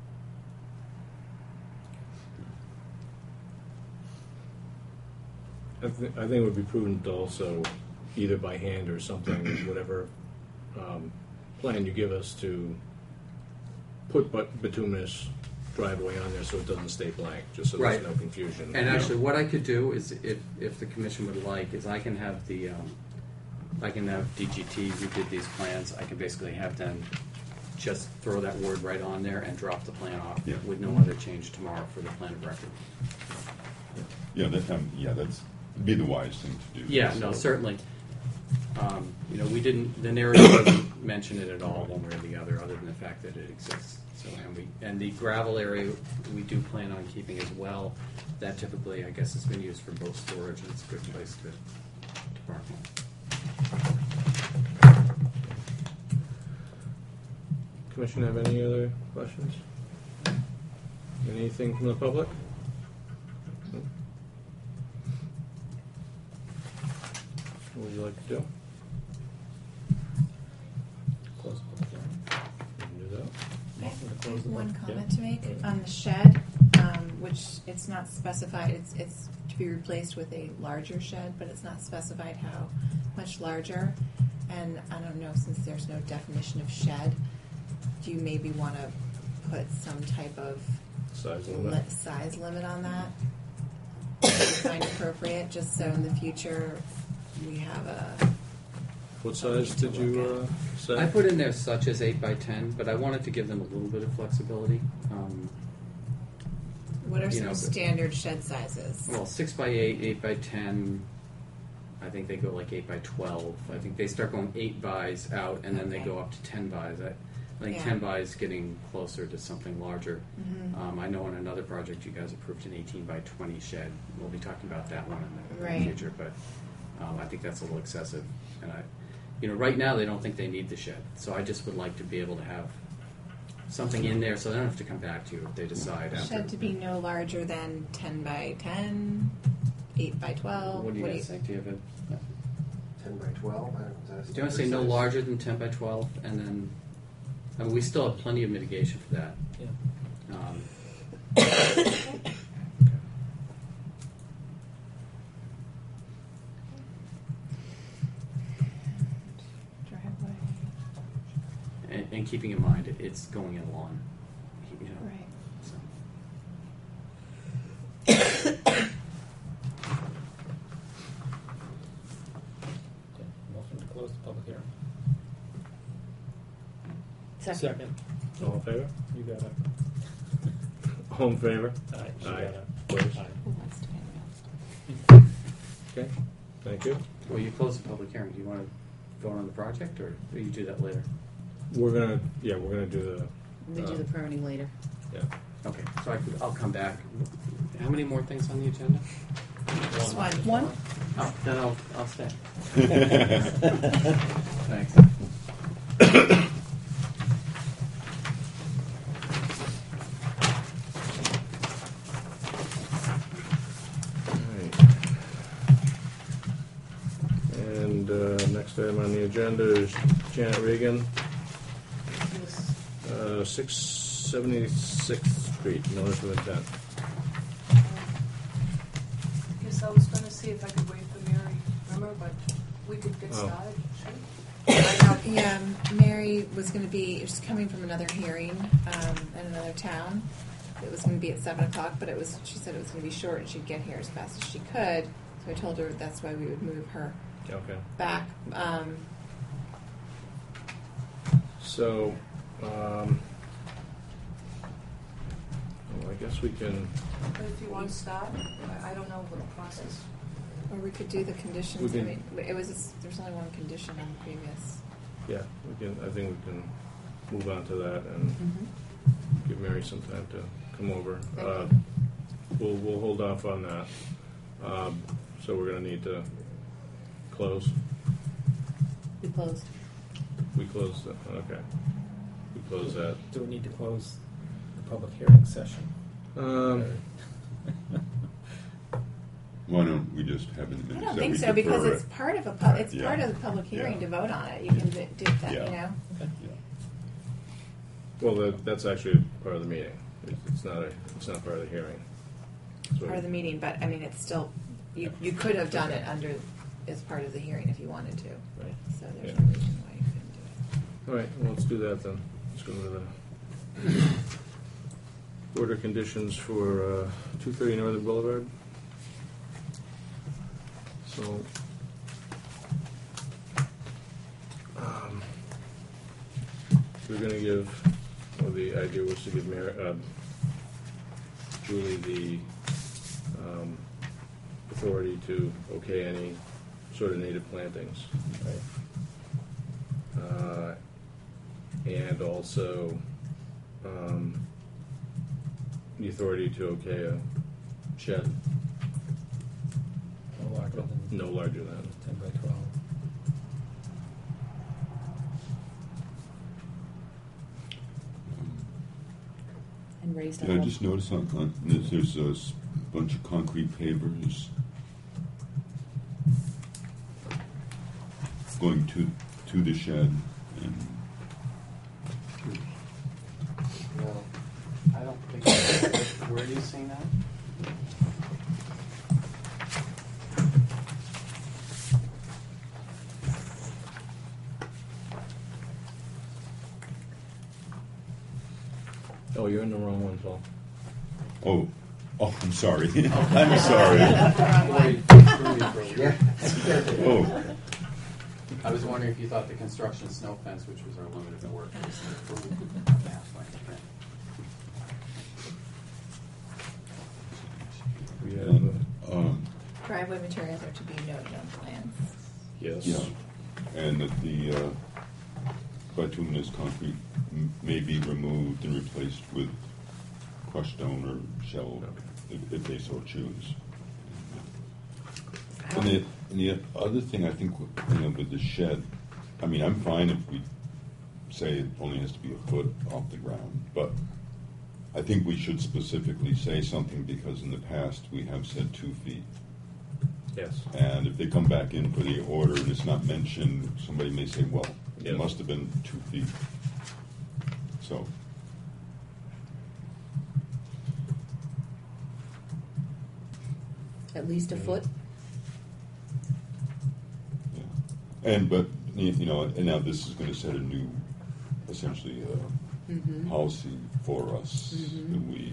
I, th- I think it would be prudent to also, either by hand or something, whatever um, plan you give us, to put but- bituminous driveway on there so it doesn't stay blank, just so Right. there's no confusion. And actually, what I could do is, if if the commission would like, is I can have the um, I can have D G T who did these plans. I can basically have them just throw that word right on there and drop the plan off Yeah. with no other change tomorrow for the plan of record. Yeah, that, um, yeah, that's be the wise thing to do. Yeah, So- no, certainly. Um, you know, we didn't. The narrative doesn't mention it at all, one way or the other, other than the fact that it exists. So, and we and the gravel area we do plan on keeping as well. That typically, I guess, has been used for boat storage, and it's a good place to, to park on. Commission have any other questions? Anything from the public? No? What would you like to do? Close the public hearing. You can do that. I Motion to close have the one public- comment yeah. to make on the shed, um, which it's not specified. It's it's to be replaced with a larger shed, but it's not specified how much larger. And I don't know, since there's no definition of shed, do you maybe want to put some type of Size li- limit. size limit on that? If you find appropriate, just so in the future we have a. What size did you uh, say? I put in there such as eight by ten, but I wanted to give them a little bit of flexibility. Um, What are You some know, but- standard shed sizes? Well, six by eight, eight by ten. I think they go like eight by twelve. I think they start going eight bys out, and then they Okay. go up to ten bys. I, I think Yeah. ten bys getting closer to something larger. Mhm. Um, I know on another project you guys approved an eighteen by twenty shed. We'll be talking about that one in the, in Right. the future, but um, I think that's a little excessive. And I, you know, right now they don't think they need the shed, so I just would like to be able to have something in there so they don't have to come back to you if they decide after. Shed to be no larger than ten by ten, eight by twelve. What do you guys think? Do you have a? Ten by twelve, I don't know. Do you want to say no larger than ten by twelve, and then, I mean, we still have plenty of mitigation for that. Yeah. Um, Driveway. and, and keeping in mind, it, it's going in lawn, you know. Right. So. Okay. Motion to close the public hearing. Second. Second. All in favor? You got it. All in favor? Aye. She Aye. got it. Opposed? Aye. Who wants to be announced? Okay, thank you. Well, you close the public hearing. Do you want to vote on the project, or do you do that later? We're gonna, yeah, we're gonna do the, We do the permitting later. yeah. Okay, so I could, I'll come back. How many more things on the agenda? Just one. One? Oh, then I'll, I'll stay. Thanks. And uh, next item on the agenda is Janet Regan, uh, six seventy-sixth Street, notice of intent. Guess I was going to see if I could wait for Mary, remember, but we could get Oh. started. Yeah, Mary was going to be, she's coming from another hearing um, in another town. it was going to be at seven o'clock, but it was. She said it was going to be short, and she'd get here as fast as she could. So I told her that's why we would move her Okay. back. Um, So, um, well, I guess we can. But if you want to start, I, I don't know what the process. or we could do the conditions. We I can- mean, it was there's only one condition on the previous. Yeah, we can. I think we can move on to that and Mm-hmm. give Mary some time to come over. Thank Uh, you. we'll we'll hold off on that. Um, so we're going to need to close. We closed. We close. The, okay. We close that. Do we need to close the public hearing session? Um, Why don't we just have it? I don't think so because it's part of a pu- it's Yeah. part of the public hearing Yeah. to vote on it. You can do do that, Yeah. you know. well, that, that's actually part of the meeting. It's, it's not a. It's not part of the hearing. So Part of the meeting, but I mean, it's still you. You could have done it under as part of the hearing if you wanted to. Right. So there's Yeah. no reason why you couldn't do it. All right. Well, let's do that then. Let's go to the order conditions for uh, two thirty Northern Boulevard. So, um, we're going to give, well, the idea was to give Mary, uh, Julie the um, authority to okay any sort of native plantings. Right? Uh, and also um, the authority to okay a shed No larger than no larger than. ten by twelve. And raised Yeah, I up. just noticed on, on there's, there's a s- bunch of concrete pavers going to to the shed, and Well, I don't think, where are you seeing that? Oh, you're in the wrong one, Paul. oh, oh, I'm sorry, I'm sorry. Yeah. Oh, I was wondering if you thought the construction snow fence, which was our limited work, was approved. We have, and, uh, um, Driveway materials are to be noted on plans. yes. yeah, and that the uh, bituminous concrete m- may be removed and replaced with crushed stone or shell, if, if they so choose. And the, and the other thing I think, you know, with the shed, I mean, I'm fine if we say it only has to be a foot off the ground, but I think we should specifically say something because in the past we have said two feet. Yes. And if they come back in for the order and it's not mentioned, somebody may say, well, Yes. it must have been two feet. So, At least a foot. yeah. And, but, you you know, and now this is going to set a new, essentially, uh, Mm-hmm. policy for us Mhm. that we,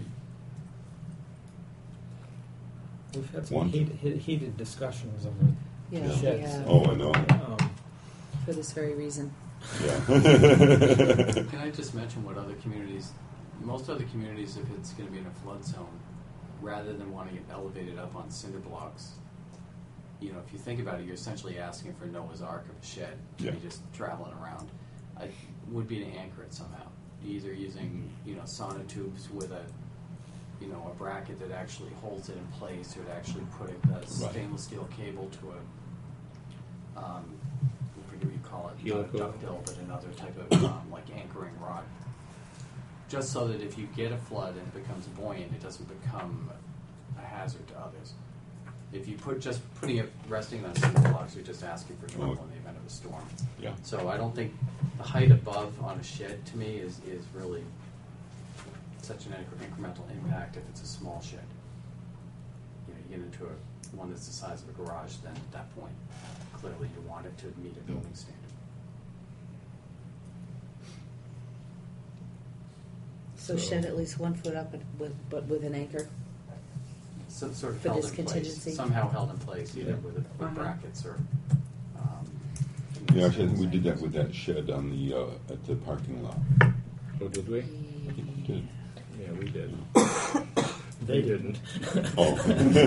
We've had some One. heat, heat, heated discussions over Yeah, the sheds. yeah. oh, I know, Um, For this very reason. yeah. Can I just mention what other communities, most other communities, if it's going to be in a flood zone, rather than wanting it elevated up on cinder blocks, you know, if you think about it, you're essentially asking for Noah's Ark of a shed to Yeah. be just traveling around. I would be to anchor it somehow, either using, you know, sonotubes with a, you know, a bracket that actually holds it in place, or to actually put a, a stainless steel cable to a, um, I forget what you call it, not a Helical. duckbill, but another type of um, like anchoring rod. Just so that if you get a flood and it becomes buoyant, it doesn't become a hazard to others. If you put just putting it resting on cinder blocks, you're just asking for trouble in the event of a storm. Yeah. So I don't think the height above on a shed to me is, is really such an incre- incremental impact if it's a small shed. You know, you get into a one that's the size of a garage, then at that point, clearly you want it to meet a building standard. So shed at least one foot up, with, but with an anchor. So, sort of For held this in place, contingency? somehow held in place, either Yeah. with, with Uh-huh. brackets or. Um, Yeah, actually, I think we did that with that shed on the, uh, at the parking lot. Oh, did we? I think we did. Yeah, we did. They didn't. Oh.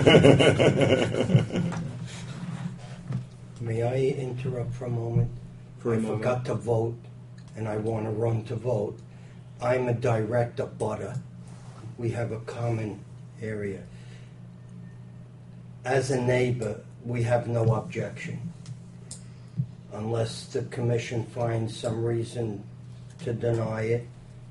May I interrupt for a moment? For a I moment. forgot to vote, and I want to run to vote. I'm a direct abutter. We have a common area. As a neighbor, we have no objection. Unless the commission finds some reason to deny it.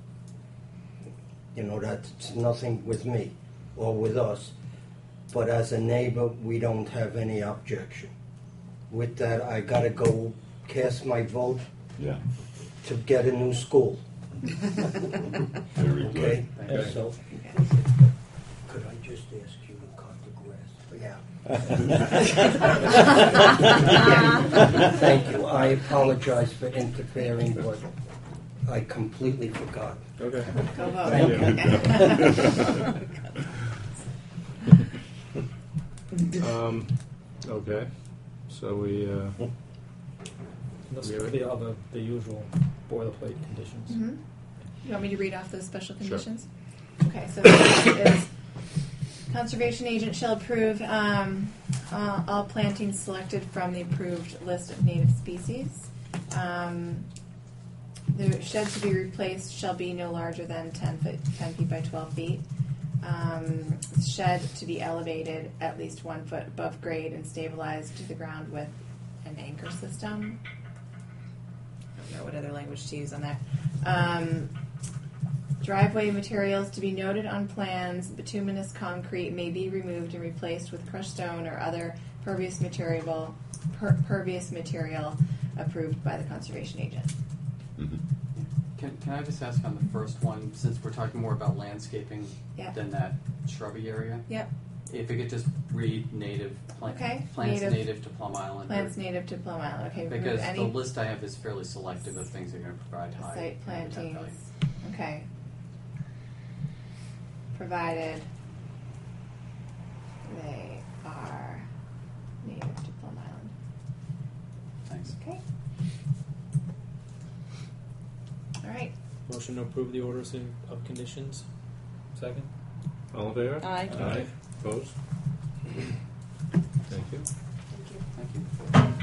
You know, that's nothing with me or with us. But as a neighbor, we don't have any objection. With that, I gotta go cast my vote Yeah. to get a new school. Very good. Okay? Okay. So, could I just ask you to cut the grass? Yeah. Thank you. I apologize for interfering, but I completely forgot. Okay. Go vote. Thank you. um, okay. So we, uh, Those Yeah. are the, all the, the usual boilerplate conditions. Mhm. You want me to read off those special Sure. conditions? Okay, so first is conservation agent shall approve um, uh, all plantings selected from the approved list of native species. Um, the shed to be replaced shall be no larger than ten foot, ten feet by twelve feet. Um, shed to be elevated at least one foot above grade and stabilized to the ground with an anchor system. I don't know what other language to use on that. Um, driveway materials to be noted on plans. Bituminous concrete may be removed and replaced with crushed stone or other pervious material, per, pervious material approved by the conservation agent. Mhm. Can, can I just ask on the first one, since we're talking more about landscaping Yeah. than that shrubby area? Yep. If it could just read native, plant, Okay, plants native. native to Plum Island. or- Plants native to Plum Island. Okay. remove Because any the list I have is fairly selective of things that are going to provide high site habitat plantings. value. Okay. Provided they are native to Plum Island. Thanks. Okay. All right. Motion to approve the orders in, of conditions. Second. all in favor? Aye. Aye. Opposed? Thank you. Thank you.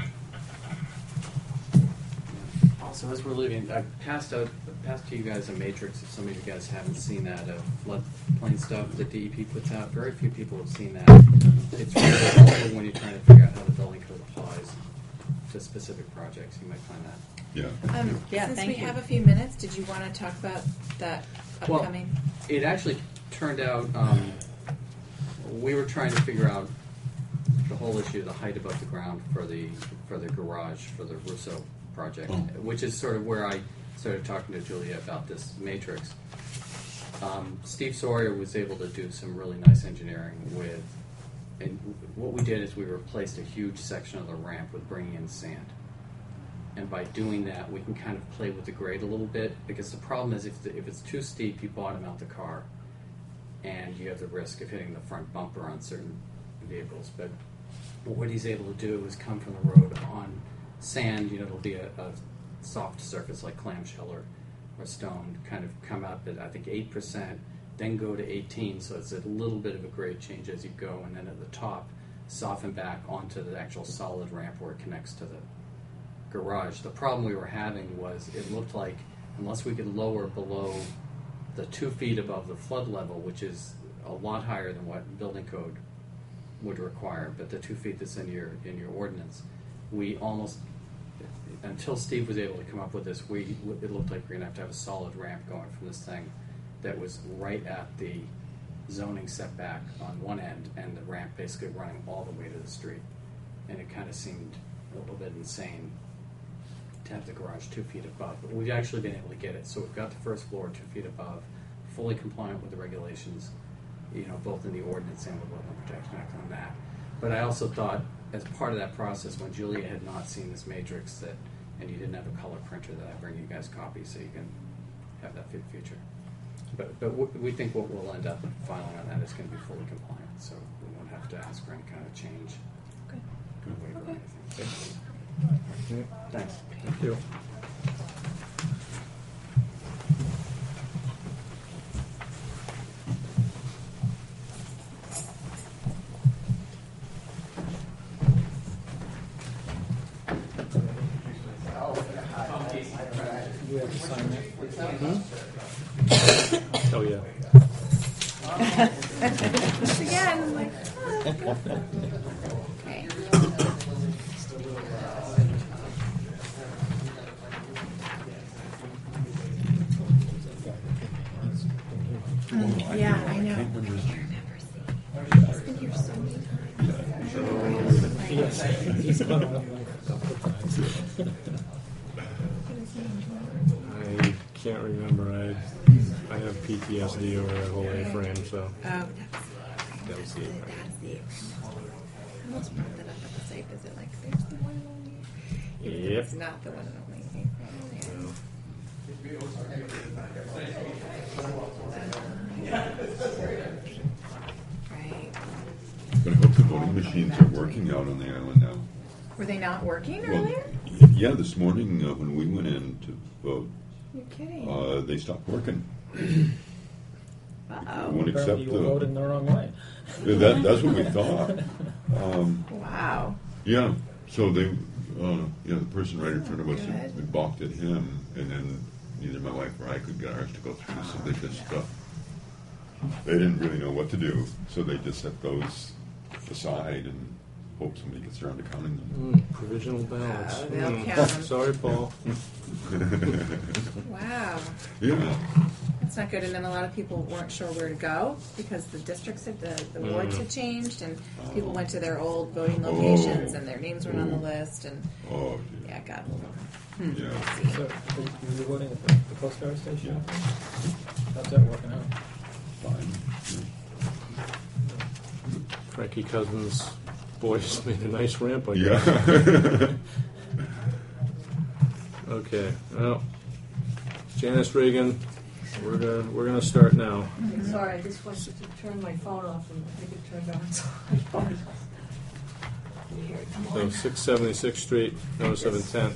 Also, as we're leaving, I passed out, passed to you guys a matrix. If some of you guys haven't seen that, uh, floodplain stuff that D E P puts out. Very few people have seen that. It's really helpful when you're trying to figure out how the building code applies to specific projects. You might find that. Yeah. Um, Yeah, since thank we you. have a few minutes, did you want to talk about that Well, upcoming? It actually turned out um, we were trying to figure out the whole issue of the height above the ground for the for the garage for the Russo project, which is sort of where I started talking to Julia about this matrix. Um, Steve Sawyer was able to do some really nice engineering with, and what we did is we replaced a huge section of the ramp with bringing in sand. And by doing that, we can kind of play with the grade a little bit, because the problem is if, the, if it's too steep, you bottom out the car, and you have the risk of hitting the front bumper on certain vehicles. But what he's able to do is come from the road on sand, you know, it'll be a, a soft surface like clamshell or, or stone, kind of come up at, I think, eight percent, then go to eighteen, so it's a little bit of a grade change as you go, and then at the top, soften back onto the actual solid ramp where it connects to the garage. The problem we were having was it looked like unless we could lower below the two feet above the flood level, which is a lot higher than what building code would require, but the two feet that's in your in your ordinance, we almost, until Steve was able to come up with this, we it looked like we we're going to have to have a solid ramp going from this thing that was right at the zoning setback on one end, and the ramp basically running all the way to the street. And it kind of seemed a little bit insane to have the garage two feet above. But we've actually been able to get it. So we've got the first floor two feet above, fully compliant with the regulations, you know, both in the ordinance and the Wetland Protection Act on that. But I also thought, as part of that process, when Julia had not seen this matrix, that, and you didn't have a color printer, that I bring you guys copies so you can have that for the future. But, but w- we think what we'll end up filing on that is going to be fully compliant, so we won't have to ask for any kind of change. Okay. Waiver or Okay. anything. Thanks. Thank you. You have to sign that. Oh, yeah. Again, I'm like, oh, okay. Yeah, I know. He's been here so many times. Yes, he's gone out like a couple of times. I can't remember. I I have P T S D over that whole A-frame, so Oh, that's that was the A-frame. that's the. I almost brought that up at the site visit. Like, there's the one and only. Even if Yep. It's not the one and only. Right. But I hope the voting machines are working out on the island now. Were they not working Well, earlier? y- yeah, this morning uh, when we went in to vote, You're kidding. uh, they stopped working. Uh-oh. Won't accept Apparently you were the. voting the wrong way. Yeah, that, that's what we thought. Um, Wow. yeah, so they, uh, yeah, the person right in front of us, Good. we balked at him, and then neither my wife or I could get ours to go through, so they just, uh, they didn't really know what to do, so they just set those aside and hope somebody gets around to counting them. Mm, provisional ballots. Oh, they'll Mm. count 'em. Sorry, Paul. Wow. Yeah. That's not good. And then a lot of people weren't sure where to go because the districts had, the, the Mm. wards had changed, and people went to their old voting Oh. locations, and their names weren't on the Oh. list, and Oh, yeah, it got a little. yeah. messy. So, were you voting at the, the Coast Guard station? How's that working out? Fine. Frankie Cousins' boys made a nice ramp, I guess. Yeah. Okay. Well, Janice Reagan, we're gonna we're gonna start now. Sorry, I just wanted to turn my phone off and make it turned on, so I apologize. Here, come So on. six seventy-sixth Street, notice of intent.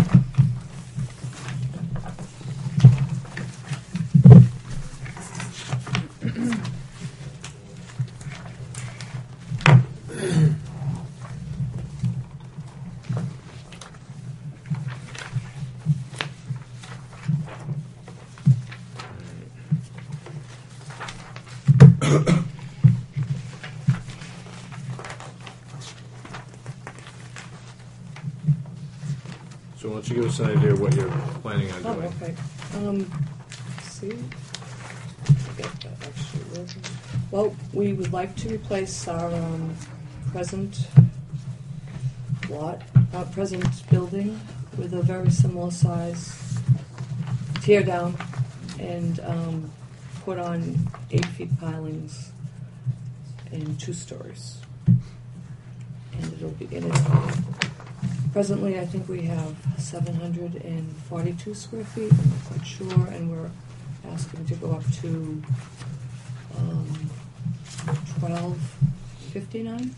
So why don't you give us an idea of what you're planning on Oh, doing? okay. Um, let's see. Forget that actually wasn't. Well, we would like to replace our um, present lot, our present building with a very similar size tear down and um, put on eight feet pilings in two stories. And it'll be in it. Presently, I think we have seven hundred forty-two square feet, I'm not quite sure, and we're asking to go up to um, twelve fifty-nine.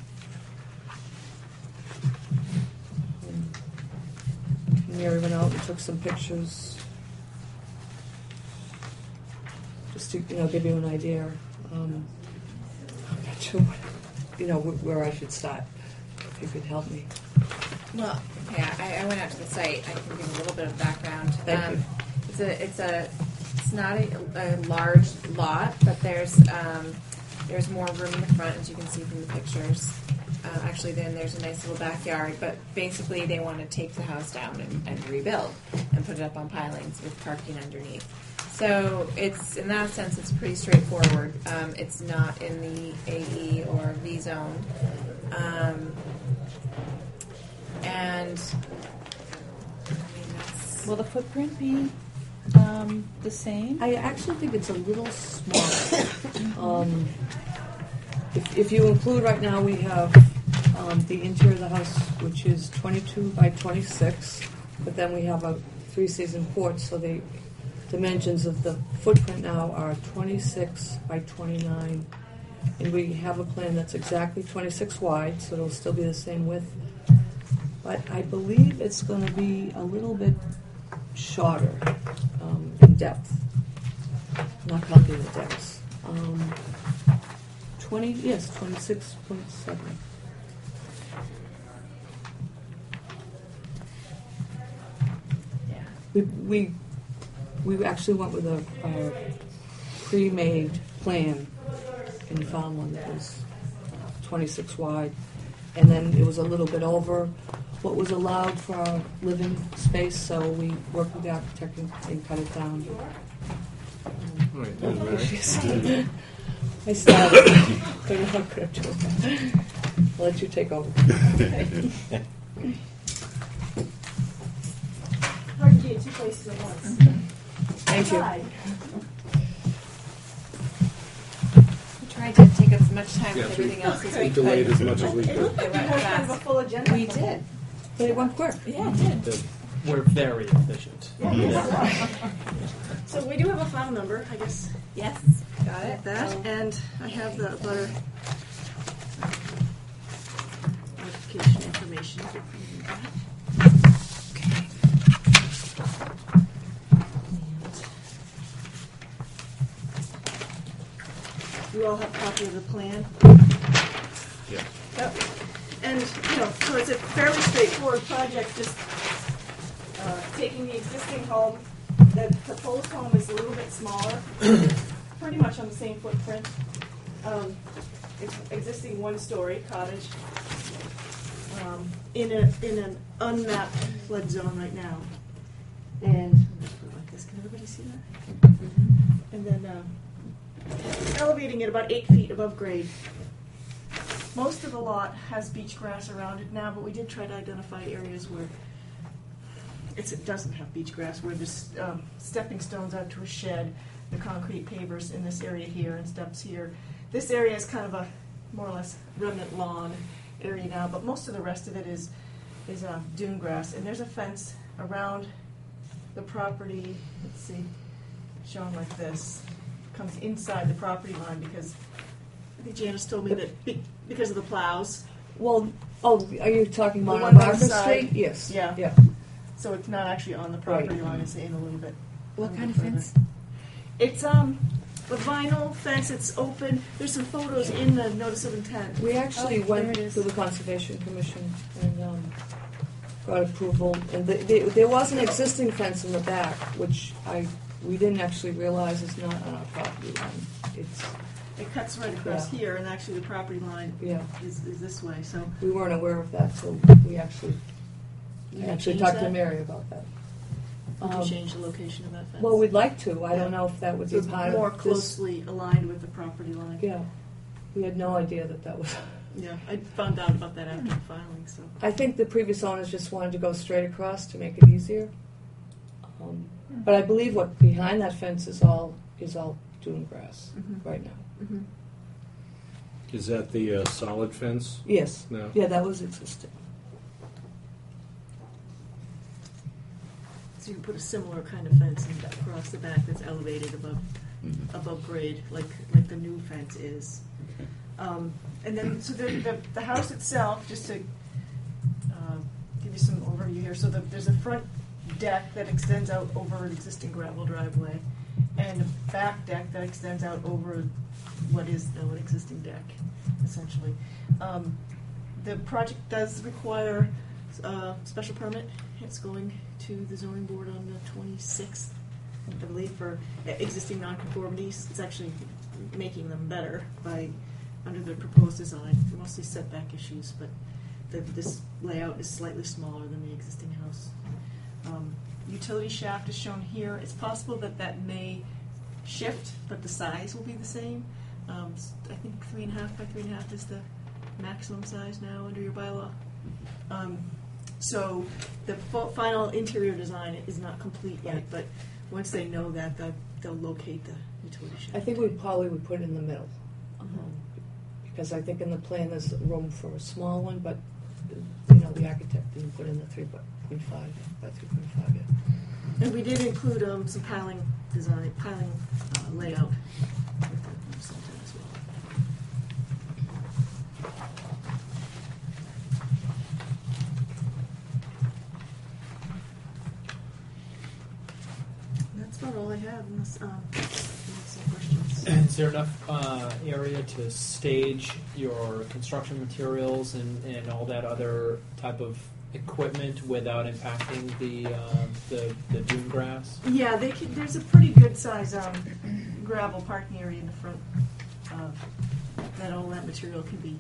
Mary went out and took some pictures, just to, you know, give you an idea. Um, I'm not sure, what, you know, wh- where I should start, if you could help me. Well, yeah, I, I went out to the site. I can give a little bit of background. Thank you. It's a, it's a, it's not a, a large lot, but there's, um, there's more room in the front, as you can see from the pictures. Uh, actually, then there's a nice little backyard, but basically they want to take the house down and, and rebuild and put it up on pilings with parking underneath. So it's, in that sense, it's pretty straightforward. Um, it's not in the A E or V zone. Um, and I mean, that's, Will the footprint be um, the same? I actually think it's a little small. um, if, if you include right now, we have um, the interior of the house, which is twenty-two by twenty-six, but then we have a three-season porch, so they dimensions of the footprint now are twenty-six by twenty-nine, and we have a plan that's exactly twenty-six wide, so it'll still be the same width. But I believe it's going to be a little bit shorter um, in depth. Not counting the decks. Um, twenty, yes, twenty-six point seven. Yeah. We, we we actually went with a, a pre-made plan and found one that was twenty-six wide, and then it was a little bit over what was allowed for our living space, so we worked with the architect and, and cut it down. Um, Right, there's Mary. Yes. I started. Don't know how good I'm doing. I'll let you take over. Hard to get two places at once. Thank you. Tried. We tried to take up as much time Yes, with we- everything else as we we delayed could. as much as we It could. looked like we It went had kind of a fast. full agenda. We did. But it went quick. Yeah, it did. We're very efficient. So we do have a file number, I guess. Yes, got it. That, and I have the butter notification information. Okay. You all have a copy of the plan. Yeah. Yep. And, you know, so it's a fairly straightforward project, just uh, taking the existing home. The proposed home is a little bit smaller, pretty much on the same footprint. Um, it's existing one-story cottage um, in a in an unmapped flood zone right now. And I'm gonna put it like this. Can everybody see that? And then uh, elevating it about eight feet above grade. Most of the lot has beach grass around it now, but we did try to identify areas where it's, it doesn't have beach grass, where there's um, stepping stones out to a shed, the concrete pavers in this area here and steps here. This area is kind of a more or less remnant lawn area now, but most of the rest of it is is uh, dune grass. And there's a fence around the property, let's see, shown like this, comes inside the property line because I think Janice told me that be, because of the plows. Well, oh, are you talking The about one on on the Margaret side. Street? Yes. Yeah. Yeah. So it's not actually on the property Right. line, it's in a little bit. What a kind of little fence? further. It's um a vinyl fence, it's open. There's some photos in the notice of intent. We actually Oh, went there it is. to the Conservation Commission and um, got approval. And the, the, there was an existing fence in the back, which I we didn't actually realize is not on our property line. It's It cuts right across Yeah. here, and actually the property line yeah. is, is this way. So We weren't aware of that, so we actually You I actually change talked to that? Mary about that. would you Um, change the location of that fence? Well, we'd like to. I Yeah. don't know if that would So be it's part more of this. closely aligned with the property line. Yeah, we had no idea that that was. Yeah, I found out about that after the filing. So I think the previous owners just wanted to go straight across to make it easier. Um, but I believe what behind that fence is all is all dune grass Mhm. right now. mm-hmm. Is that the uh, solid fence? Yes. No. Yeah, that was existing. So you can put a similar kind of fence in back, across the back that's elevated above Mhm. above grade, like like the new fence is. Um, and then, so the, the the house itself, just to uh, give you some overview here. So the, there's a front deck that extends out over an existing gravel driveway, and a back deck that extends out over what is now an existing deck, essentially. Um, the project does require uh, special permit. It's going to the zoning board on the twenty-sixth, I believe, for existing nonconformities. It's actually making them better by under the proposed design, mostly setback issues, but the, this layout is slightly smaller than the existing house. Um, utility shaft is shown here. It's possible that that may shift, but the size will be the same. Um, s- I think three and a half by three and a half is the maximum size now under your bylaw. Um, so the fo- final interior design is not complete yet, but once they know that, they'll, they'll locate the utility shaft. I think we probably would put it in the middle. Mhm. Um, because I think in the plan there's room for a small one, but you know the architect didn't put in the three point five by three point five yet. And we did include um, some piling design, piling uh, layout with the center as well. That's about all I have, unless, um, unless some questions. Is there enough uh, area to stage your construction materials and, and all that other type of equipment without impacting the um, the, the dune grass? Yeah, they can, there's a pretty good size um, gravel parking area in the front uh, that all that material can be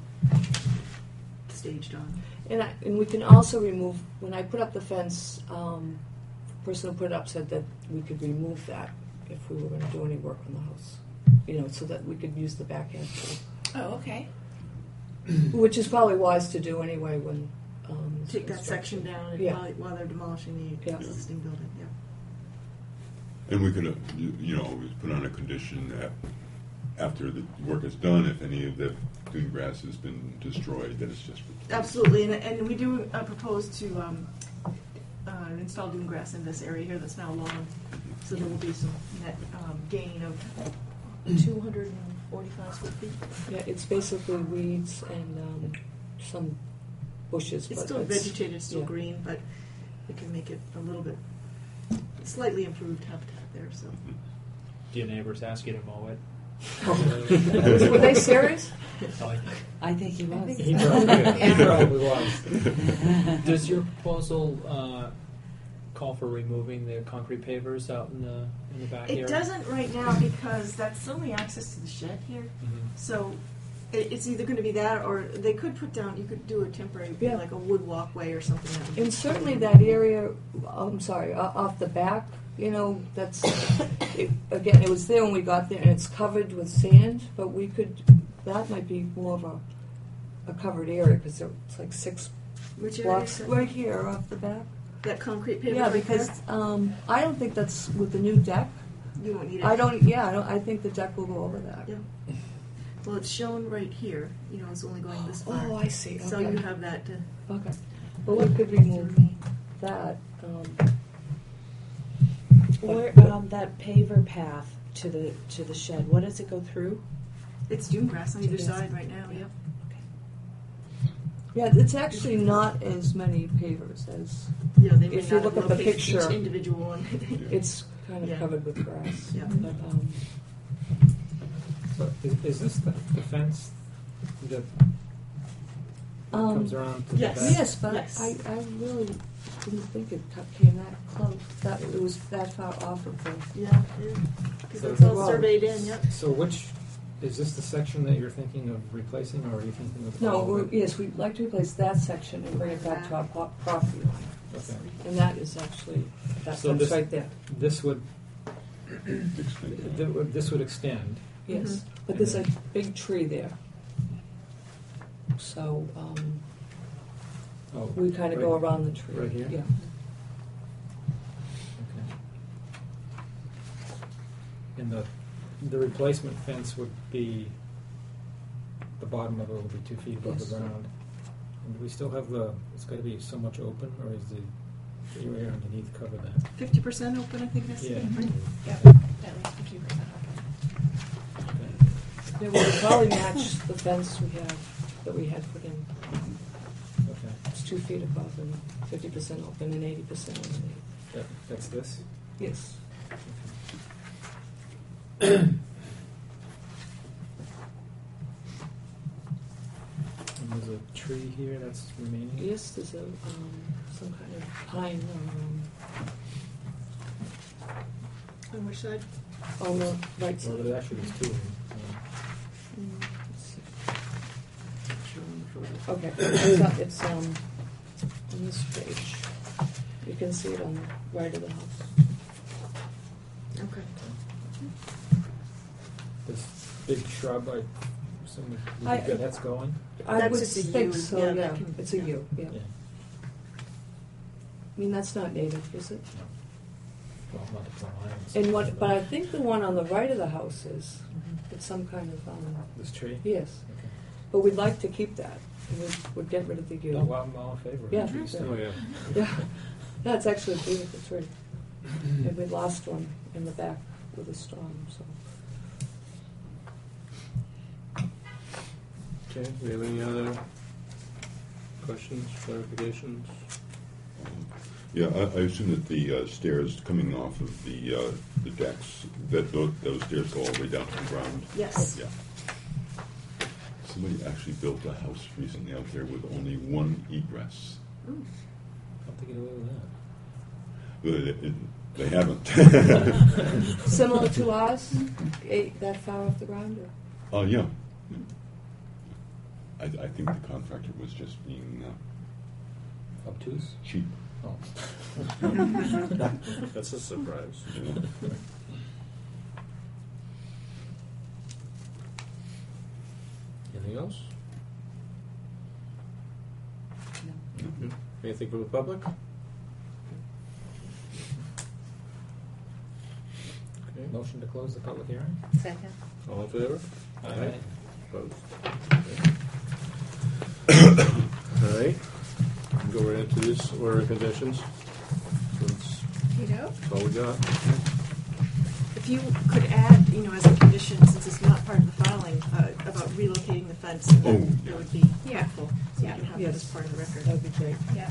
staged on. And, I, and we can also remove, when I put up the fence, um, the person who put it up said that we could remove that if we were going to do any work on the house. You know, so that we could use the back end. Oh, okay. Which is probably wise to do anyway when. Um, it's Take that construction. section down and Yeah. while, while they're demolishing the Yeah. existing building. Yeah. And we could, uh, you you know, always put on a condition that after the work is done, if any of the dune grass has been destroyed, that it's just replaced. Absolutely, and, and we do uh, propose to um, uh, install dune grass in this area here that's now lawn, so there will be some net um, gain of two hundred forty-five square feet. Yeah, it's basically weeds and um, some bushes. It's but still vegetated, still yeah. green, but we can make it a little bit slightly improved habitat there. So. Do your neighbors ask you to mow it? Were they serious? I think he was. He probably, he probably was. Does your proposal uh, call for removing the concrete pavers out in the in the back It area? doesn't right now because that's only access to the shed here. Mhm. So it, it's either going to be that or they could put down, you could do a temporary, Yeah. like a wood walkway or something. That would be- And certainly that area, I'm sorry, o- off the back, you know, that's, it, again, it was there when we got there, and it's covered with sand, but we could, that might be more of a, a covered area, because it's like six Which area blocks is that? right here off the back. That concrete pavement Yeah, right because um, I don't think that's with the new deck. there? You won't need it. I don't, yeah, I don't, I think the deck will go over that. Yeah. Well, it's shown right here. You know, it's only going this far. Oh, I see, So okay. you have that to. Okay. Well, we could remove that. Um, Where um, that paver path to the to the shed, what does it go through? It's dune grass on either Yes. side right now. Yep. Yeah, it's actually not as many pavers as, Yeah, they may if you not look have at the located picture, each individual one. it's kind of Yeah. covered with grass. Yeah. But, um, So is, is this the, the fence that um, comes around to yes. the back? yes, but Yes. I, I really didn't think it cut, came that close. That it was that far off of the. Yeah, because So it's the- all surveyed in. Yep. So which, is this the section that you're thinking of replacing, or are you thinking of? No, all we're, of it? yes, we'd like to replace that section and bring it back to our pro- property line. Okay. And that is actually that So fence this- right there. This would, Extend. th- would- this would extend. Yes, Mhm. but there's a big tree there. So um, Oh, we kind of go right- around the tree. right here? Yeah. Okay. And the, the replacement fence would be, the bottom of it will be two feet above Yes. the ground. And do we still have the, it's gotta be so much open, or is the area underneath cover that? Fifty percent open, I think that's Yeah. right? Yeah, at least fifty percent open. Okay. It would probably match the fence we have, that we had put in. Okay. It's two feet above and fifty percent open and eighty percent underneath. That, that's this? Yes. And there's a tree here that's remaining? Yes, there's a, um, some kind of pine, um, On which side? on the right Well, side. there actually there's two of them. Mm, let's see. Okay, it's, not- it's um, on this page. You can see it on the right of the house. Okay. This big shrub, I assume we I- think that that's going? I That's would just a think U. so, Yeah, yeah. that can- It's a U, yeah. Yeah. I mean, that's not native, is it? Well, not the plumb irons. And what, but I think the one on the right of the house is, it's some kind of, um, This tree? yes. Okay. But we'd like to keep that. We'd, we'd get rid of the U. No, well, I'm all in favor of Yeah. the tree still. Oh, yeah. Yeah, yeah, it's actually a beautiful tree. And we lost one in the back with a storm. So Okay, do we have any other questions, clarifications? Yeah, I, I assume that the uh, stairs coming off of the uh, the decks, that those, those stairs go all the way down to the ground. Yes. Yeah. Somebody actually built a house recently out there with only one egress. How they get away with that? But it, it, they haven't. similar to ours, eight, that far off the ground. Or? Oh yeah. I, I think the contractor was just being uh, Obtuse? cheap. Oh. That's a surprise. You know? Anything else? No. Mhm. Anything from the public? Okay. Motion to close the public hearing? Second. All in favor? Aye. Opposed? All right. Go right into this order of conditions. That's You know? that's all we got. If you could add, you know, as a condition, since it's not part of the filing, uh, about relocating the fence, and Oh, that, yeah. that would be Yeah. helpful. So Yeah. you can have Yes. that as part of the record. That would be great. Yeah.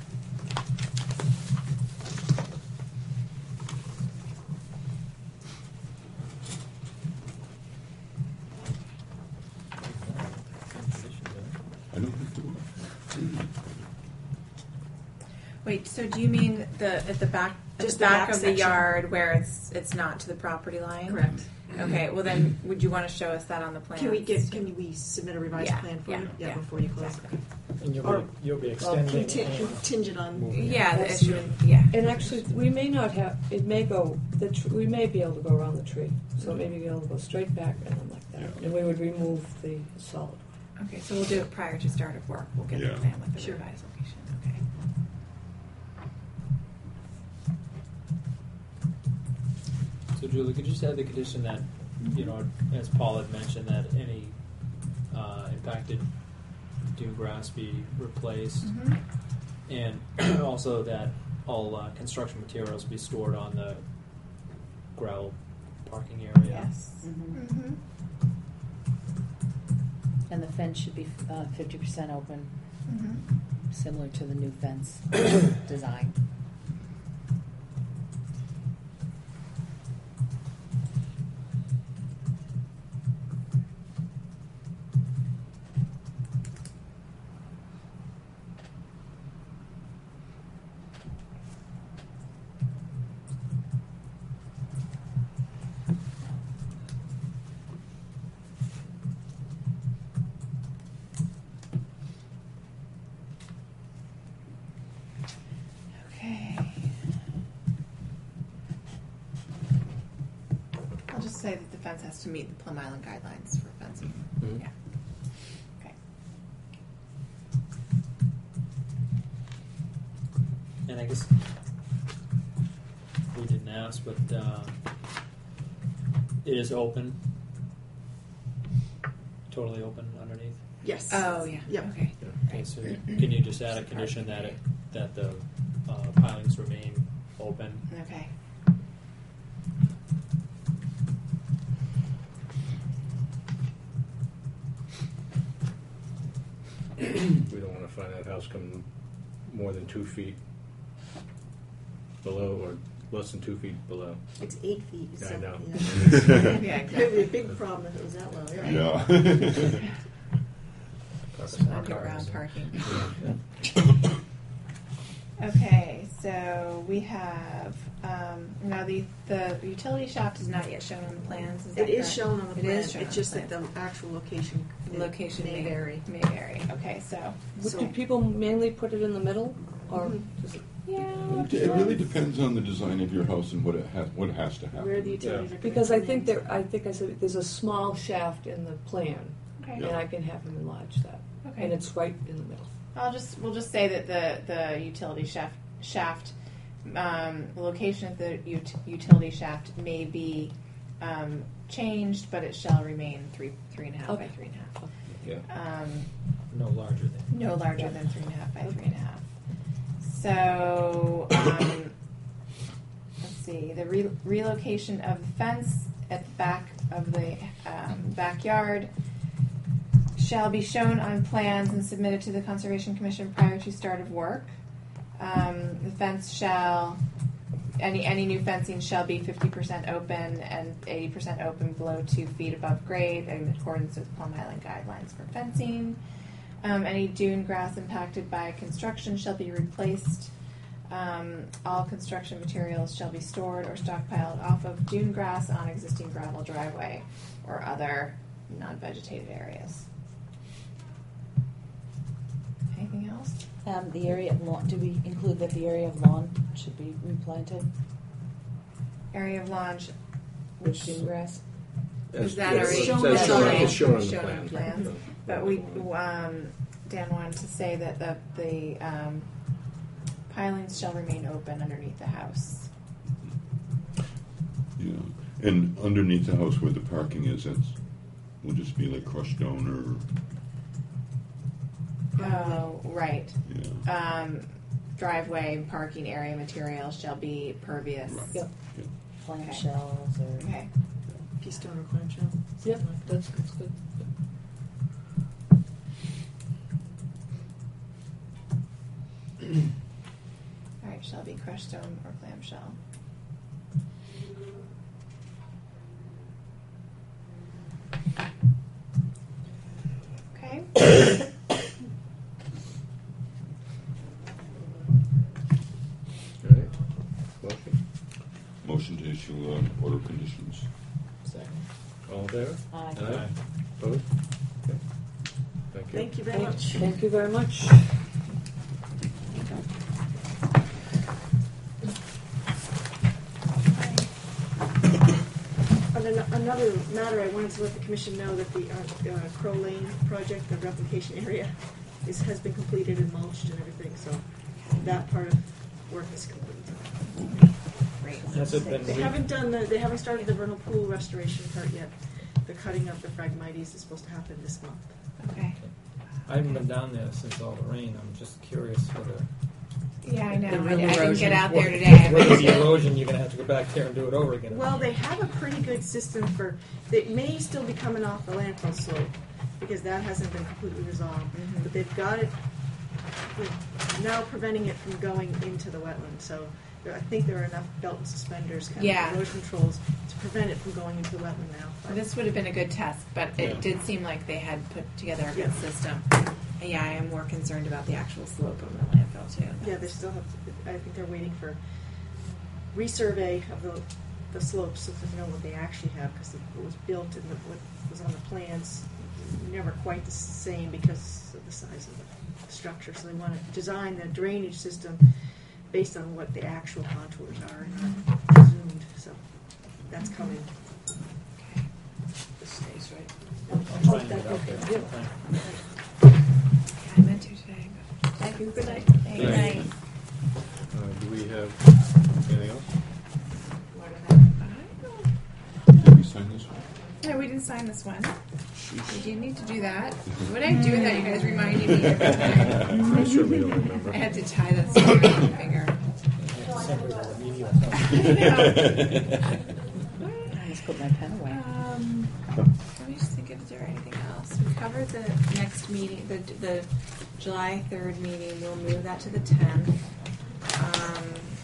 I don't think there was. Wait, so do you mean the at the back, at Just the the back, back of the section. yard where it's it's not to the property line? Correct. Okay. Well, then, would you want to show us that on the plan? Can we get, can we submit a revised Yeah, plan for yeah, you? yeah. Before you close. Exactly. And you'll Or- be, you'll be Well, extending. conti- and contingent on. moving. Yeah, the That's- issue. Yeah. And actually, we may not have. It may go. The tr- we may be able to go around the tree, so maybe be able to go straight back and then like that, Yeah. and we would remove the solid. Okay, so we'll do it prior to start of work. We'll get Yeah. the plan with the Sure. revised location. Okay. So Julie, could you just add the condition that, you know, as Paul had mentioned, that any uh, impacted dune grass be replaced, Mhm. and also that all uh, construction materials be stored on the gravel parking area? Yes. Mhm. Mm-hmm. And the fence should be uh, fifty percent open, Mm-hmm. similar to the new fence design. Okay. I'll just say that the fence has to meet the Plum Island guidelines for fencing. Mhm. Yeah. Okay. And I guess we didn't ask, but uh, it is open, totally open underneath. Yes. Oh, yeah. Yep. Okay. Okay, so can you just add a condition that it, that the uh, pilings remain open? Okay. We don't want to find that house coming more than two feet below or less than two feet below. It's eight feet. Yeah, I so- know. Yeah. Yeah, It would be a big problem if it was that low. Yeah. Yeah. Underground parking. Okay, so we have um, now the the utility shaft is not yet shown on the plans. Is that It is correct? shown on the It plan. is shown It's on just the that plan. the actual location may- Location may vary. May vary. Okay, so Would So- do people mainly put it in the middle, or Mhm. does it, yeah. It really depends on the design of your house and what it has, what has to happen. Where the utilities are. because I connected think in. there. I think I said there's a small shaft in the plan, Okay. and I can have them enlarge that, Okay. and it's right in the middle. I'll just we'll just say that the the utility shaft shaft um, the location of the ut- utility shaft may be um, changed, but it shall remain three three and a half by Okay. three and a half. Yeah. Um, No larger than. no larger than three and a half by three and a half. So um, let's see. the re- relocation of the fence at the back of the um, backyard shall be shown on plans and submitted to the Conservation Commission prior to start of work. Um, the fence shall, any any new fencing shall be fifty percent open and eighty percent open below two feet above grade in accordance with Plum Island guidelines for fencing. Um, any dune grass impacted by construction shall be replaced. Um, all construction materials shall be stored or stockpiled off of dune grass on existing gravel driveway or other non-vegetated areas. Anything else? Um, the area of lawn, do we include that the area of lawn should be replanted Area of lawn. sh- with dune grass? Is that Yes, already it's shown, shown on- it's shown on the shown plan. on plans? But we, um, Dan wanted to say that the, the um, pilings shall remain open underneath the house. Yeah, and underneath the house where the parking is, that's will just be like crushed stone Oh, right. or yeah. Um, driveway parking area materials shall be pervious. Right. Yep. Yeah. Clam Okay. shells or. Okay. Keystone or clam shell. Yep, that's, that's good. All right, shall be crushed stone or clamshell. Okay. All right. Motion. Motion to issue uh, order of conditions. Second. All in favor? Aye. Aye. Opposed? Okay. Thank you. Thank you very Thank, much. thank you very much. On an- another matter, I wanted to let the commission know that the uh, uh, Crow Lane project, the replication area, is, has been completed and mulched and everything, so that part of work is complete. Great. Has it been They re- haven't done the, they haven't started the vernal pool restoration part yet. The cutting of the Phragmites is supposed to happen this month. Okay. I haven't been down there since all the rain. I'm just curious whether Yeah, I know. The I, real I didn't erosion. get out there today. whether the erosion you're going to have to go back there and do it over again. Well, they have a pretty good system for, they may still be coming off the landfill slope, because that hasn't been completely resolved. Mhm. But they've got it, they're now preventing it from going into the wetland, so there, I think there are enough belt and suspenders, kind Yeah. of erosion controls, to prevent it from going into the wetland now. Well, this would have been a good test, but it Yeah. did seem like they had put together a good Yeah. system. Yeah, I am more concerned about the actual slope of the landfill too. Yeah, they still have, I think they're waiting for resurvey of the, the slopes, so to know what they actually have, because what was built and the- what was on the plans, never quite the same because of the size of the structure, so they want to design the drainage system based on what the actual contours are and not presumed, so that's coming. This stays right. I'm trying to get out there. Yeah. Thank- Yeah, I meant to today. But Thank you, good night. Good Good night. night. Uh, do we have anything else? Did we sign this one? No, we didn't sign this one. We do need to do that. What did I do with that? You guys reminded me every time. I certainly don't remember. I had to tie that somewhere on my finger. Send her the media. I just put my pen away. Um, let me just think if there anything else. We covered the next meeting, the the July third meeting. We'll move that to the tenth. Um,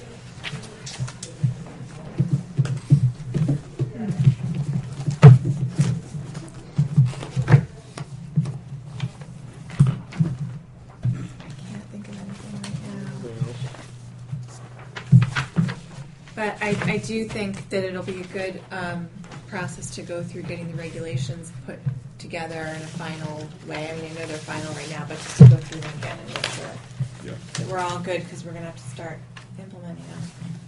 I can't think of anything right now. Anything else? But I, I do think that it'll be a good um, process to go through getting the regulations put together in a final way. I mean, I know they're final right now, but just to go through them again and make sure Yeah. that we're all good because we're going to have to start implementing them.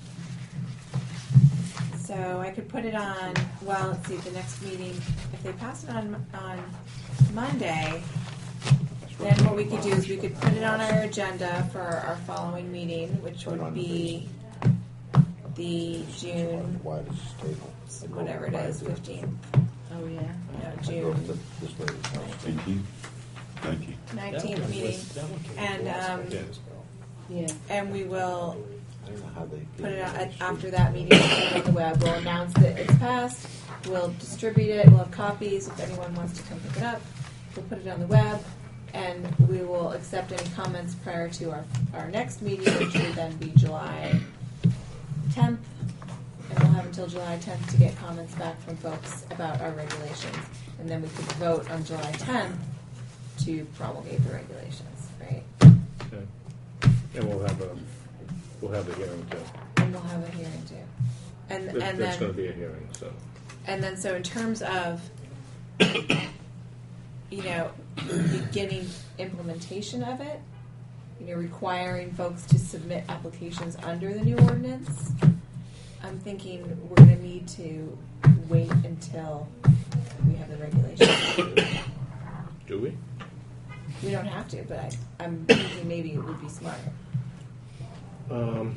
So I could put it on, well, let's see, the next meeting, if they pass it on on Monday, then what we could do is we could put it on our agenda for our following meeting, which would be the June, Why does this table? whatever it is, fifteenth, Oh, yeah. no, I go to June this lady's house. Eighteen? Nineteen? nineteenth meeting. And, um, Yeah. and we will I don't know how they Put it get out on the at, street. after that meeting, we'll put it on the web. We'll announce that it's passed. We'll distribute it. We'll have copies if anyone wants to come pick it up. We'll put it on the web, and we will accept any comments prior to our our next meeting, which would then be July tenth. And we'll have until July tenth to get comments back from folks about our regulations, and then we could vote on July tenth to promulgate the regulations, right? Okay. And we'll have a we'll have the hearing too. And we'll have a hearing too. And That- and that's then going to be a hearing. So and then so in terms of you know beginning implementation of it, you know, requiring folks to submit applications under the new ordinance, I'm thinking we're going to need to wait until we have the regulations. do we? We don't have to, but I, I'm thinking maybe it would be smart. Um,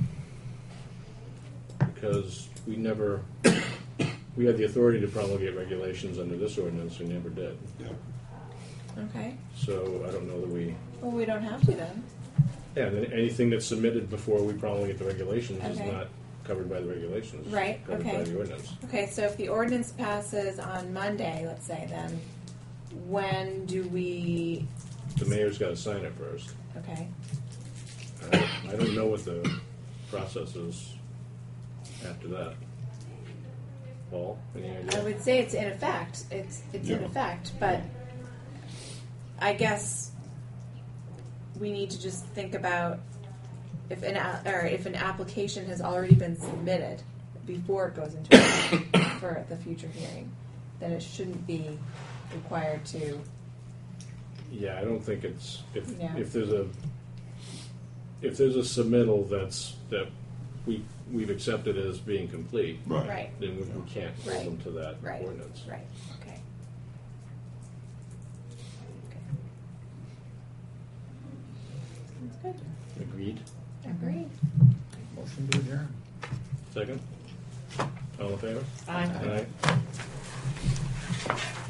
because we never we had the authority to promulgate regulations under this ordinance. We never did. Yeah. Okay. So I don't know that we. Well, we don't have to then. Yeah, and then anything that's submitted before we promulgate the regulations is Okay. not covered by the regulations. Right, Covered okay. by the ordinance. Okay, so if the ordinance passes on Monday, let's say, then when do we? The mayor's got to sign it first. Okay. Uh, I don't know what the process is after that. Paul, any idea? I would say it's in effect. It's it's in Yeah. effect, but I guess we need to just think about if an a- or if an application has already been submitted before it goes into effect for the future hearing, then it shouldn't be required to. Yeah, I don't think it's if Yeah. if there's a if there's a submittal that's that we we've accepted as being complete, Right. Right. then we, we can't hold Right. them to that Right. ordinance. Right. Okay. Okay. Sounds good. Agreed. Agreed. Motion to adjourn. Second. All in favor? Aye. Aye.